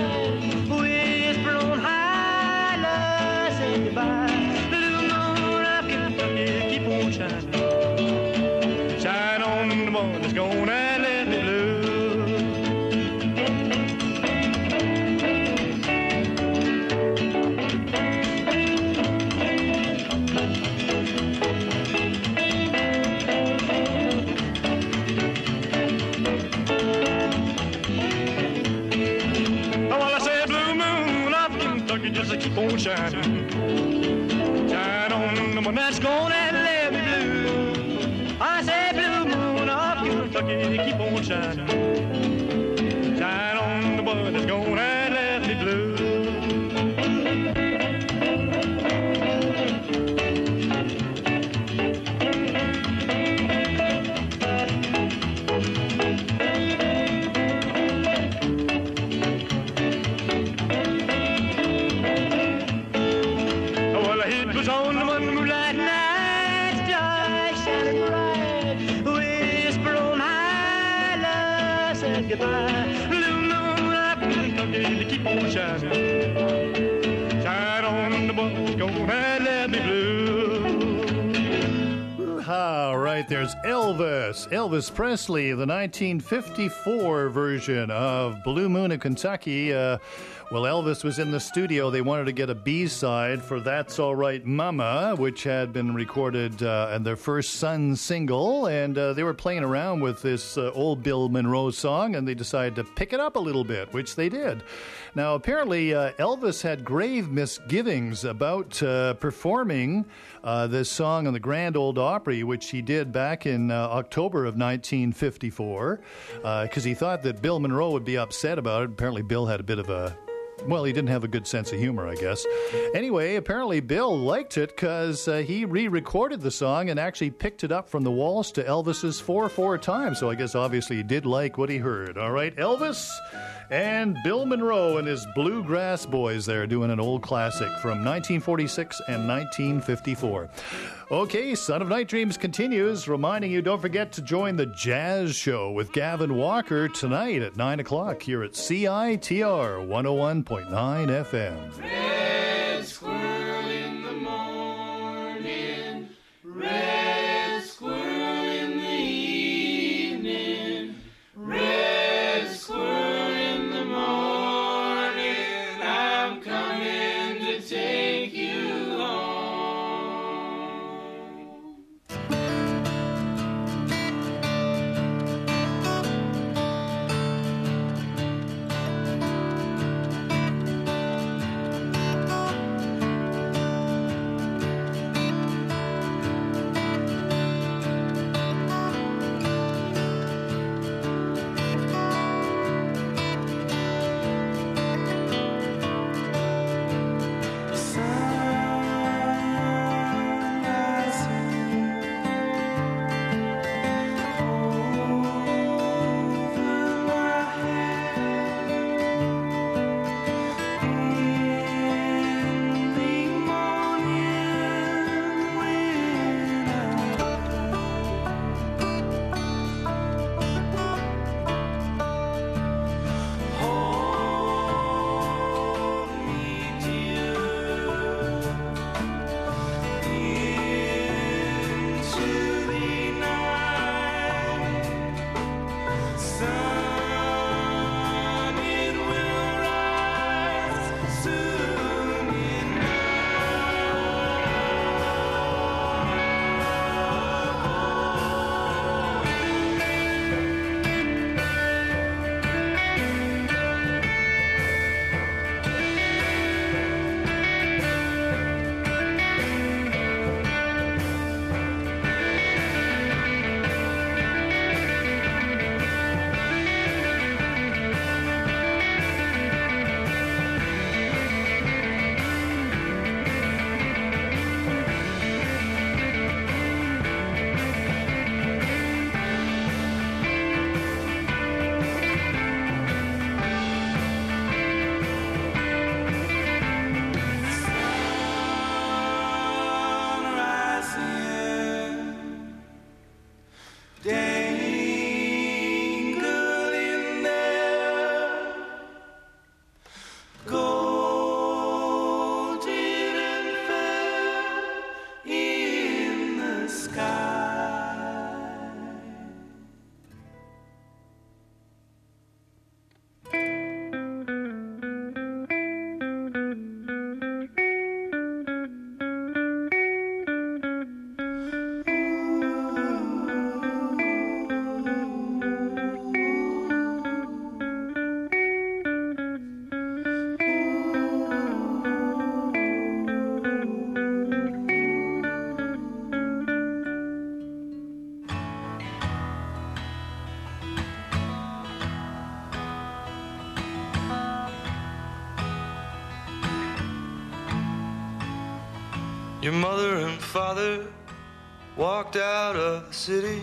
Blue moon of Kentucky, keep on shining. Shine on the one that's gonna let me blue. woman that's gonna let me blue. I say, blue moon of Kentucky, keep on shining. Shine on the one that's gonna let me blue. Goodbye. Blue moon of Kentucky, keep on shining. Shine on the boy, gonna let me blue. All right, there's Elvis. Elvis Presley, the nineteen fifty-four version of Blue Moon of Kentucky. Uh, well, Elvis was in the studio. They wanted to get a B-side for That's All Right Mama, which had been recorded uh, in their first Sun single. And uh, they were playing around with this uh, old Bill Monroe song, and they decided to pick it up a little bit, which they did. Now, apparently, uh, Elvis had grave misgivings about uh, performing uh, this song on the Grand Ole Opry, which he did back in uh, October of nineteen fifty-four, because uh, he thought that Bill Monroe would be upset about it. Apparently, Bill had a bit of a Well, he didn't have a good sense of humor, I guess. Anyway, apparently Bill liked it because uh, he re-recorded the song and actually picked it up from the waltz to Elvis's four four time. So I guess obviously he did like what he heard. All right, Elvis and Bill Monroe and his Bluegrass Boys there doing an old classic from nineteen forty-six and nineteen fifty-four. Okay, Son of Night Dreams continues, reminding you don't forget to join the Jazz Show with Gavin Walker tonight at nine o'clock here at C I T R one oh one point nine F M. Red squirrel in the morning, red squirrel in the evening, red squirrel in the morning, I'm coming to take you home. Your mother and father walked out of the city,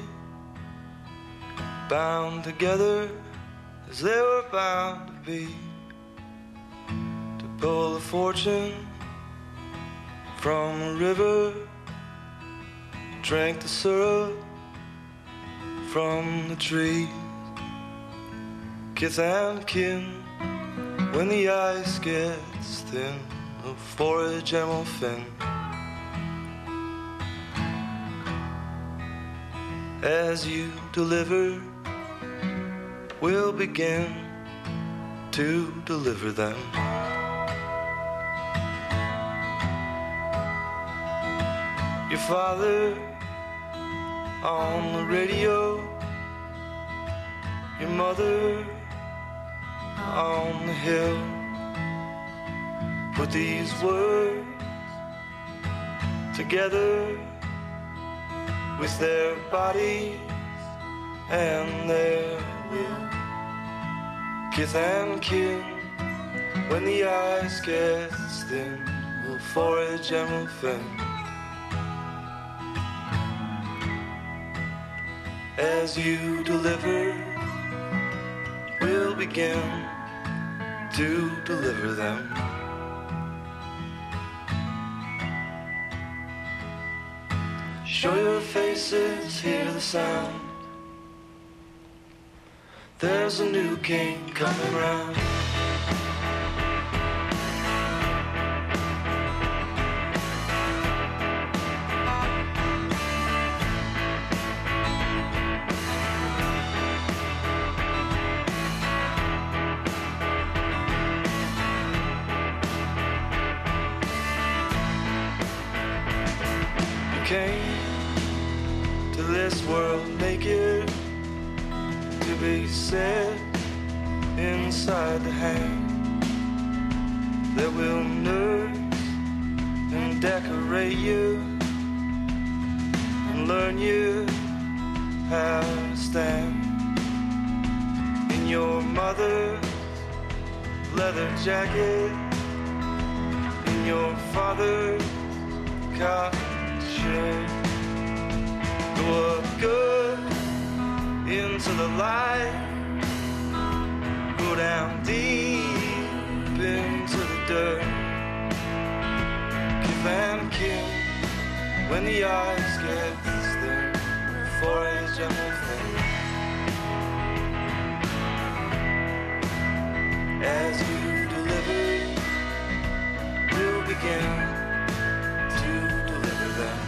bound together as they were bound to be, to pull a fortune from a river, drank the syrup from the trees. Kith and kin, when the ice gets thin, of forage and will fin. As you deliver, we'll begin to deliver them. Your father on the radio, your mother on the hill. Put these words together with their bodies and their will. Kith and kin, when the ice gets thin, we'll forage and we'll fin. As you deliver, we'll begin to deliver them. Show your faces, hear the sound. There's a new king coming round. Came to this world naked, to be set inside the hand that will nurse and decorate you and learn you how to stand in your mother's leather jacket, in your father's cotton shirt. Go up good into the light, go down deep into the dirt. Kith and kin, when the ice gets thin, forage and will fin. As you deliver, we'll begin to deliver them.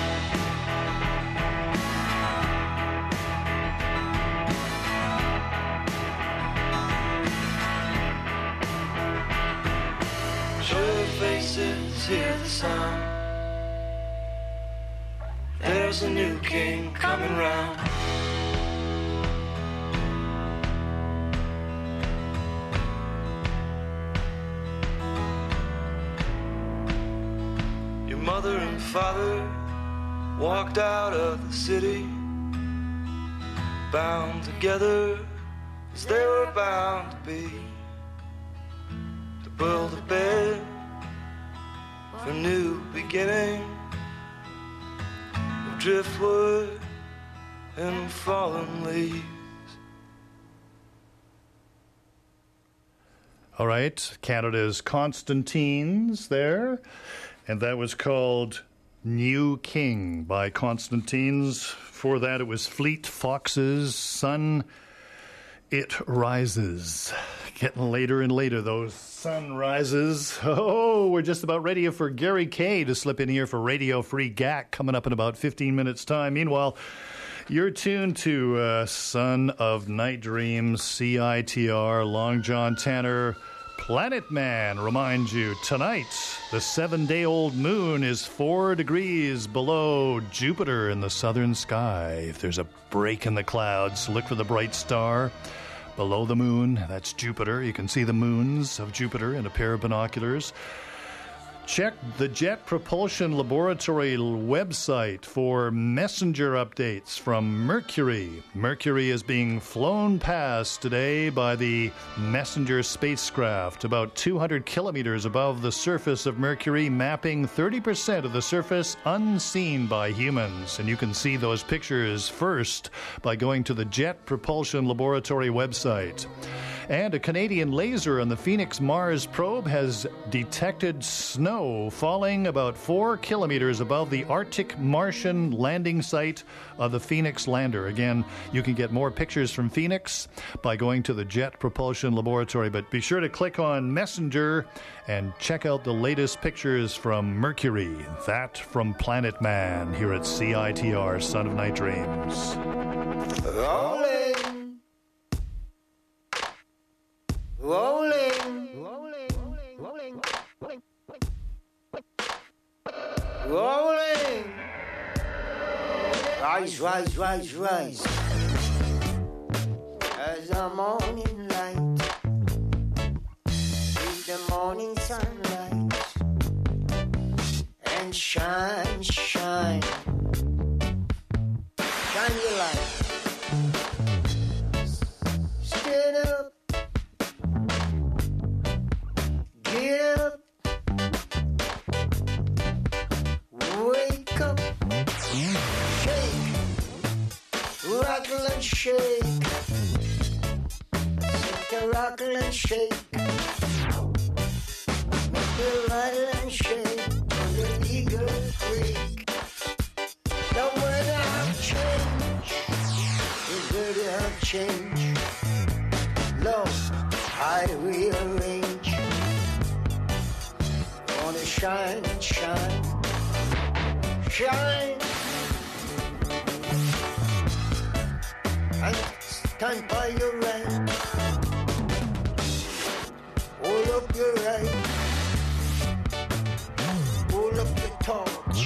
Show your faces, hear the sound. There's a new king coming round. Your mother and father walked out of the city, bound together as they were bound to be, to build a bed for new beginning of driftwood and fallen leaves. All right, Canada's Constantines there, and that was called New King by Constantines. For that, it was Fleet Foxes' Sun It Rises. Getting later and later, those sunrises. Oh, we're just about ready for Gary Kay to slip in here for Radio Free G A C coming up in about fifteen minutes' time. Meanwhile, you're tuned to uh, Son of Night Dreams, C I T R, Long John Tanner, Planet Man. Remind you, tonight, the seven-day-old moon is four degrees below Jupiter in the southern sky. If there's a break in the clouds, look for the bright star below the moon. That's Jupiter. You can see the moons of Jupiter in a pair of binoculars. Check the Jet Propulsion Laboratory website for messenger updates from Mercury. Mercury is being flown past today by the Messenger spacecraft, about two hundred kilometers above the surface of Mercury, mapping thirty percent of the surface unseen by humans. And you can see those pictures first by going to the Jet Propulsion Laboratory website. And a Canadian laser on the Phoenix Mars probe has detected snow falling about four kilometers above the Arctic Martian landing site of the Phoenix lander. Again, you can get more pictures from Phoenix by going to the Jet Propulsion Laboratory, but be sure to click on Messenger and check out the latest pictures from Mercury. That from Planet Man here at C I T R, Son of Night Dreams. Rolling, rolling, rolling, rolling, rolling, rolling. Rise, rise, rise, rise. As the morning light, with the morning sunlight, and shine, shine, shine your light. Stand up. Get up, wake up, shake, rockle and shake, shake a rockle and shake, make a rattle and shake, on the eagle creek. The weather have changed, the weather have changed. Love, I rearrange. Wanna shine and shine, shine, and stand by your right. Hold up your right, hold up your torch,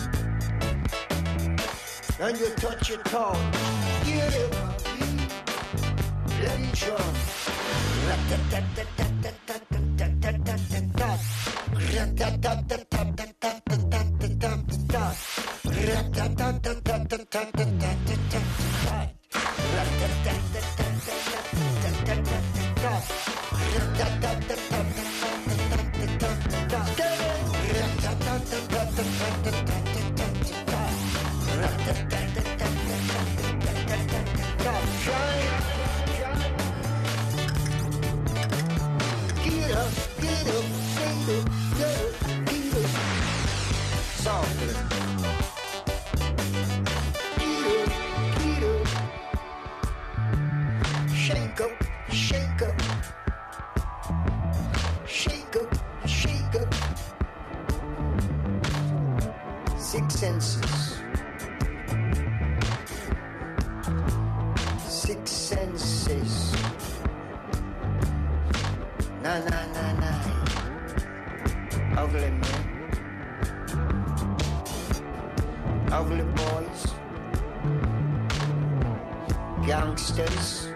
and you touch your torch. Get it, let it jump. Get up, get up, get up, get up, get up. Softly. Get up, get up. Shake up, shake up. Shake up, shake up. Six senses. Six senses. Na na na na. Ugly men. Ugly boys. Youngsters.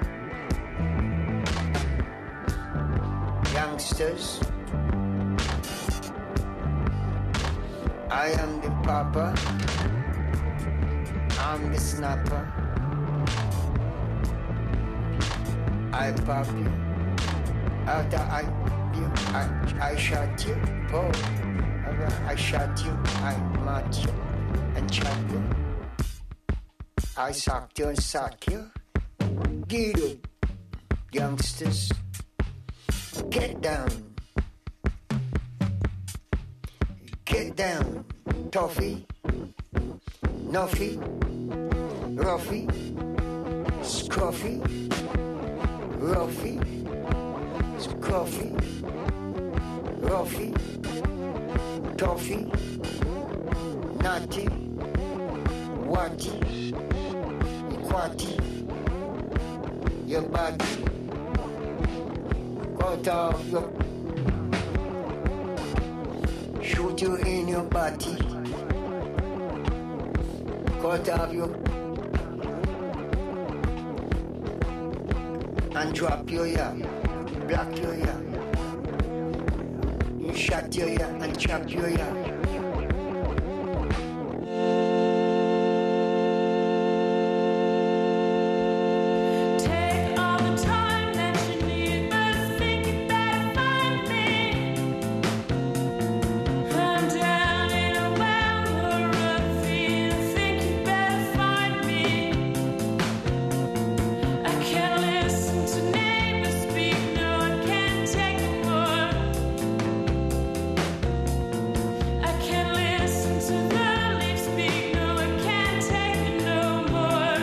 Youngsters. I am the papa. I'm the snapper. I pop you. After I you, I, I shot you. Oh, after I shot you, I march you and chop you. I socked you and sock you. Get up, youngsters. Get down. Get down, toffee, nuffy, ruffy, scruffy, ruffy, scruffy, ruffy, toffee, natty, watty, equati, your body, cut off your, shoot you in your body, cut off your, and drop your yam, black your yam. shot you, yeah, and chop you, yeah. Take all the time that you need, but think you better find me. I'm down in a well, a ravine. Think you better find me. I can't listen to neighbors speak. No, I can't take no more. I can't listen to the leaves speak. No, I can't take it no more.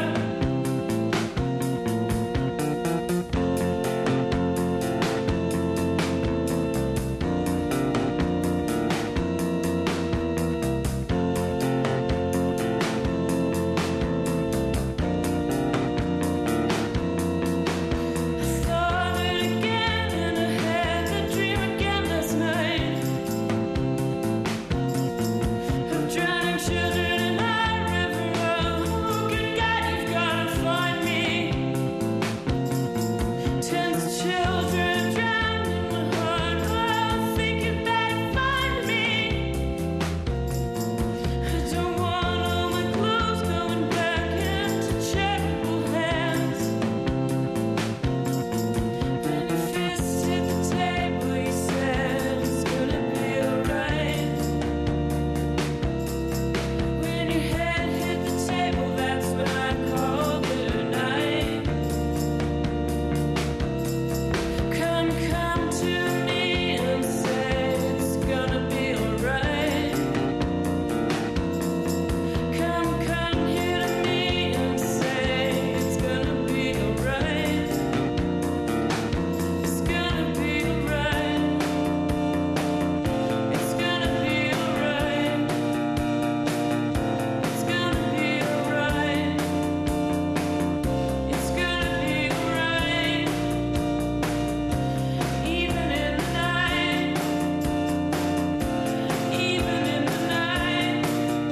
Thought it again and I had the dream again last night of drowning children in our river. Oh, good God, you've gotta find me. Tens of children drowned in my heart. Oh, think you better find me. I don't want all my clothes going back into charitable hands. When your fist hit the table, you said it's gonna be alright. When your head hit the table, that's when I called it a night. Come, come to me and say it's gonna be alright. Come, come here to me and say it's gonna be alright. It's gonna be alright. It's gonna be alright. It's gonna be alright. It's gonna be alright. Even in the night. Even in the night.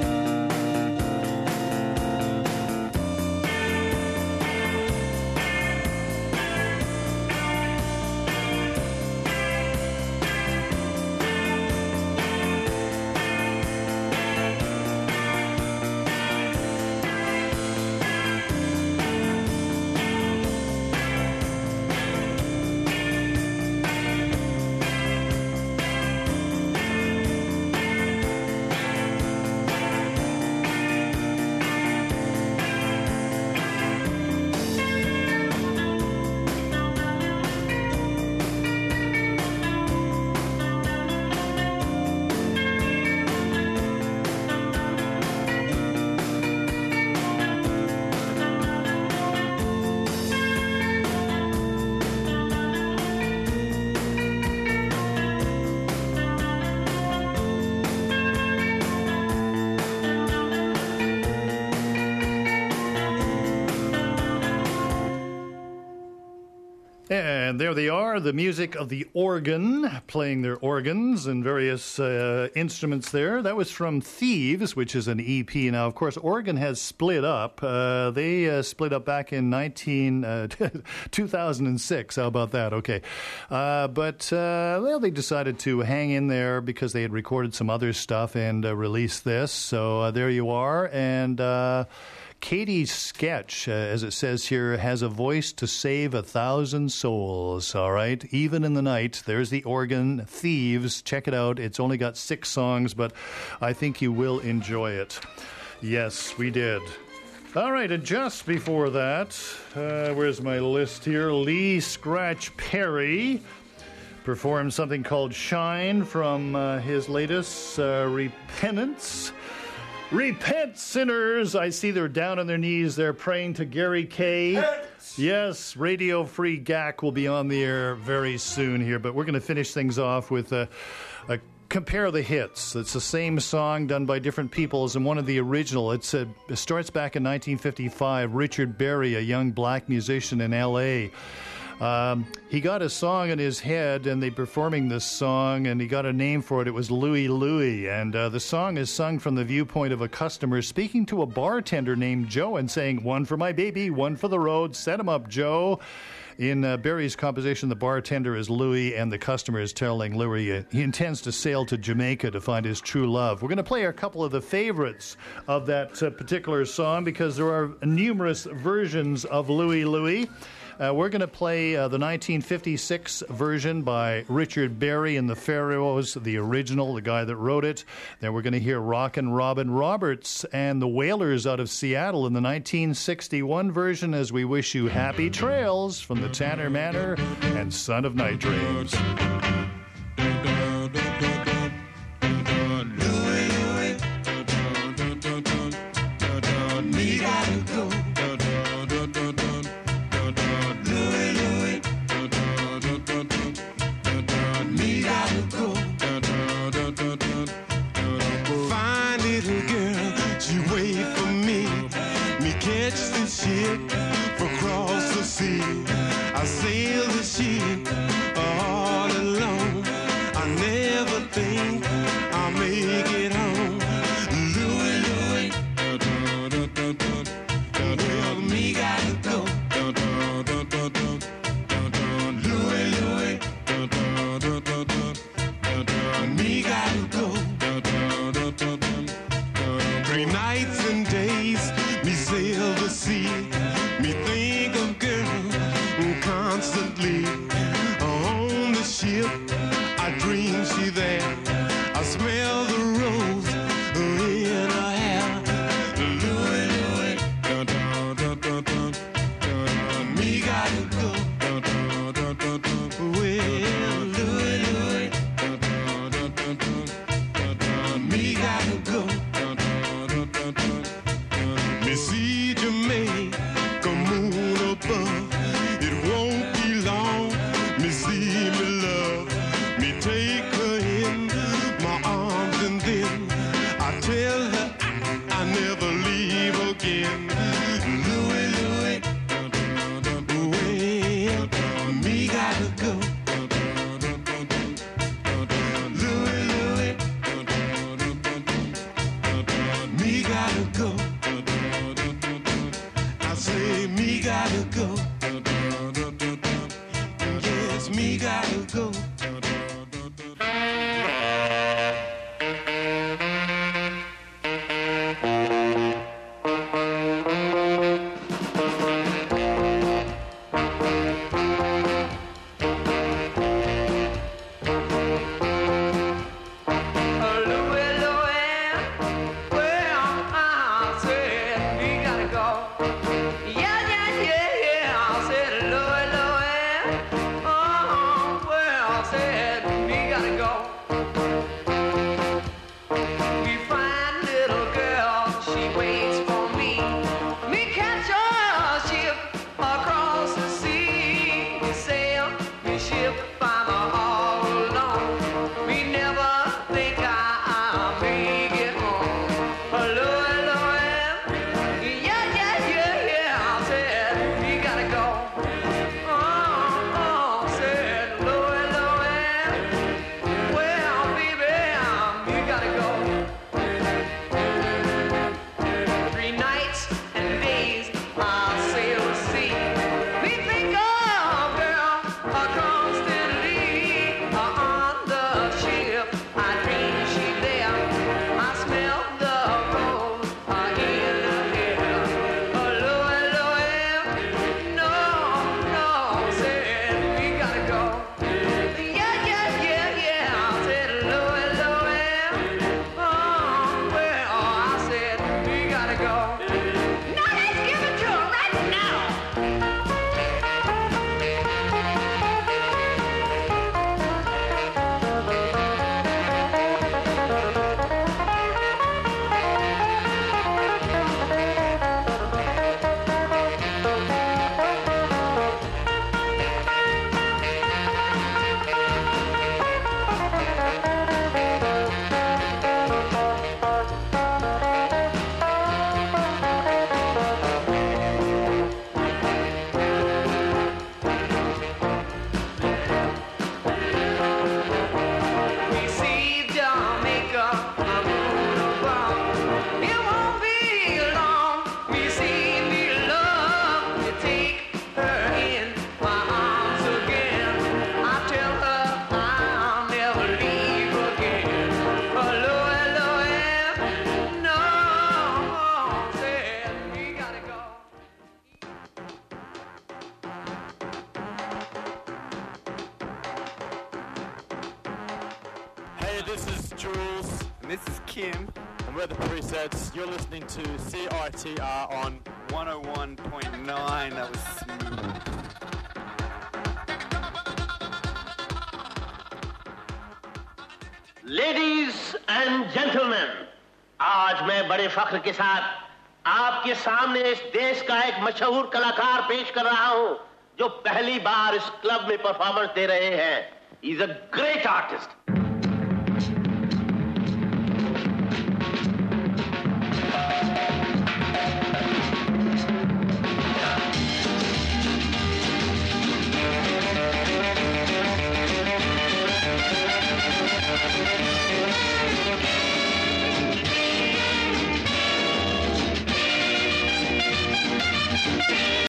And there they are, the music of the organ, playing their organs and various uh, instruments there. That was from Thieves, which is an E P. Now, of course, Organ has split up. Uh, they uh, split up back in nineteen, uh, two thousand six. How about that? Okay. Uh, but, uh, well, they decided to hang in there because they had recorded some other stuff and uh, released this. So uh, there you are. And... Uh, Katie's sketch, uh, as it says here, has a voice to save a thousand souls, all right? Even in the night, there's the organ, Thieves. Check it out. It's only got six songs, but I think you will enjoy it. Yes, we did. All right, and just before that, uh, where's my list here? Lee Scratch Perry performed something called Shine from uh, his latest uh, Repentance. Repent, sinners! I see they're down on their knees. They're praying to Gary Kay. Yes, Radio Free G A C will be on the air very soon here, but we're going to finish things off with a, a Compare the Hits. It's the same song done by different people as in one of the original. It's a, it starts back in nineteen fifty-five. Richard Berry, a young black musician in L A, Um, he got a song in his head, and they performing this song, and he got a name for it. It was Louie Louie, and uh, the song is sung from the viewpoint of a customer speaking to a bartender named Joe and saying, "One for my baby, one for the road, set him up, Joe." In uh, Barry's composition, the bartender is Louis, and the customer is telling Louis uh, he intends to sail to Jamaica to find his true love. We're going to play a couple of the favorites of that uh, particular song because there are numerous versions of Louis Louis. Uh, we're going to play uh, the nineteen fifty-six version by Richard Berry and the Pharaohs, the original, the guy that wrote it. Then we're going to hear Rockin' Robin Roberts and the Wailers out of Seattle in the nineteen sixty-one version as we wish you happy trails from the Tanner Manor and Son of Night Dreams. Me gotta go. Me gotta go. Fine little girl, she wait for me. Me catch the ship across the sea. I sail the ship all alone. I never think I'll make it home. Louie, Louie. Well, me gotta go. Louie, Louie. Me gotta go. Three nights and days, me sail the sea. Me think of girl constantly. On the ship, I dream she there. I smell the rose in her hair. Louie, Louie. Me gotta go. Well, Louie, Louie. Me gotta go. Me see Jamaica moon above. It won't be long. Me see me love. Me take her in my arms and then I tell her I, I never leave again. Louie, Louie. Well, me gotta go. Louie, Louie. Me gotta go. I say me gotta go. Yes, me gotta go. this is Jules. And this is Kim. And we're the Presets. You're listening to C I T R on one oh one point nine. That was smooth. Ladies and gentlemen, आज मैं बड़े फख्र के साथ आपके सामने इस देश का एक मशहूर कलाकार पेश कर रहा हूं जो पहली बार इस क्लब में परफॉर्मेंस दे रहे हैं. He's a great artist.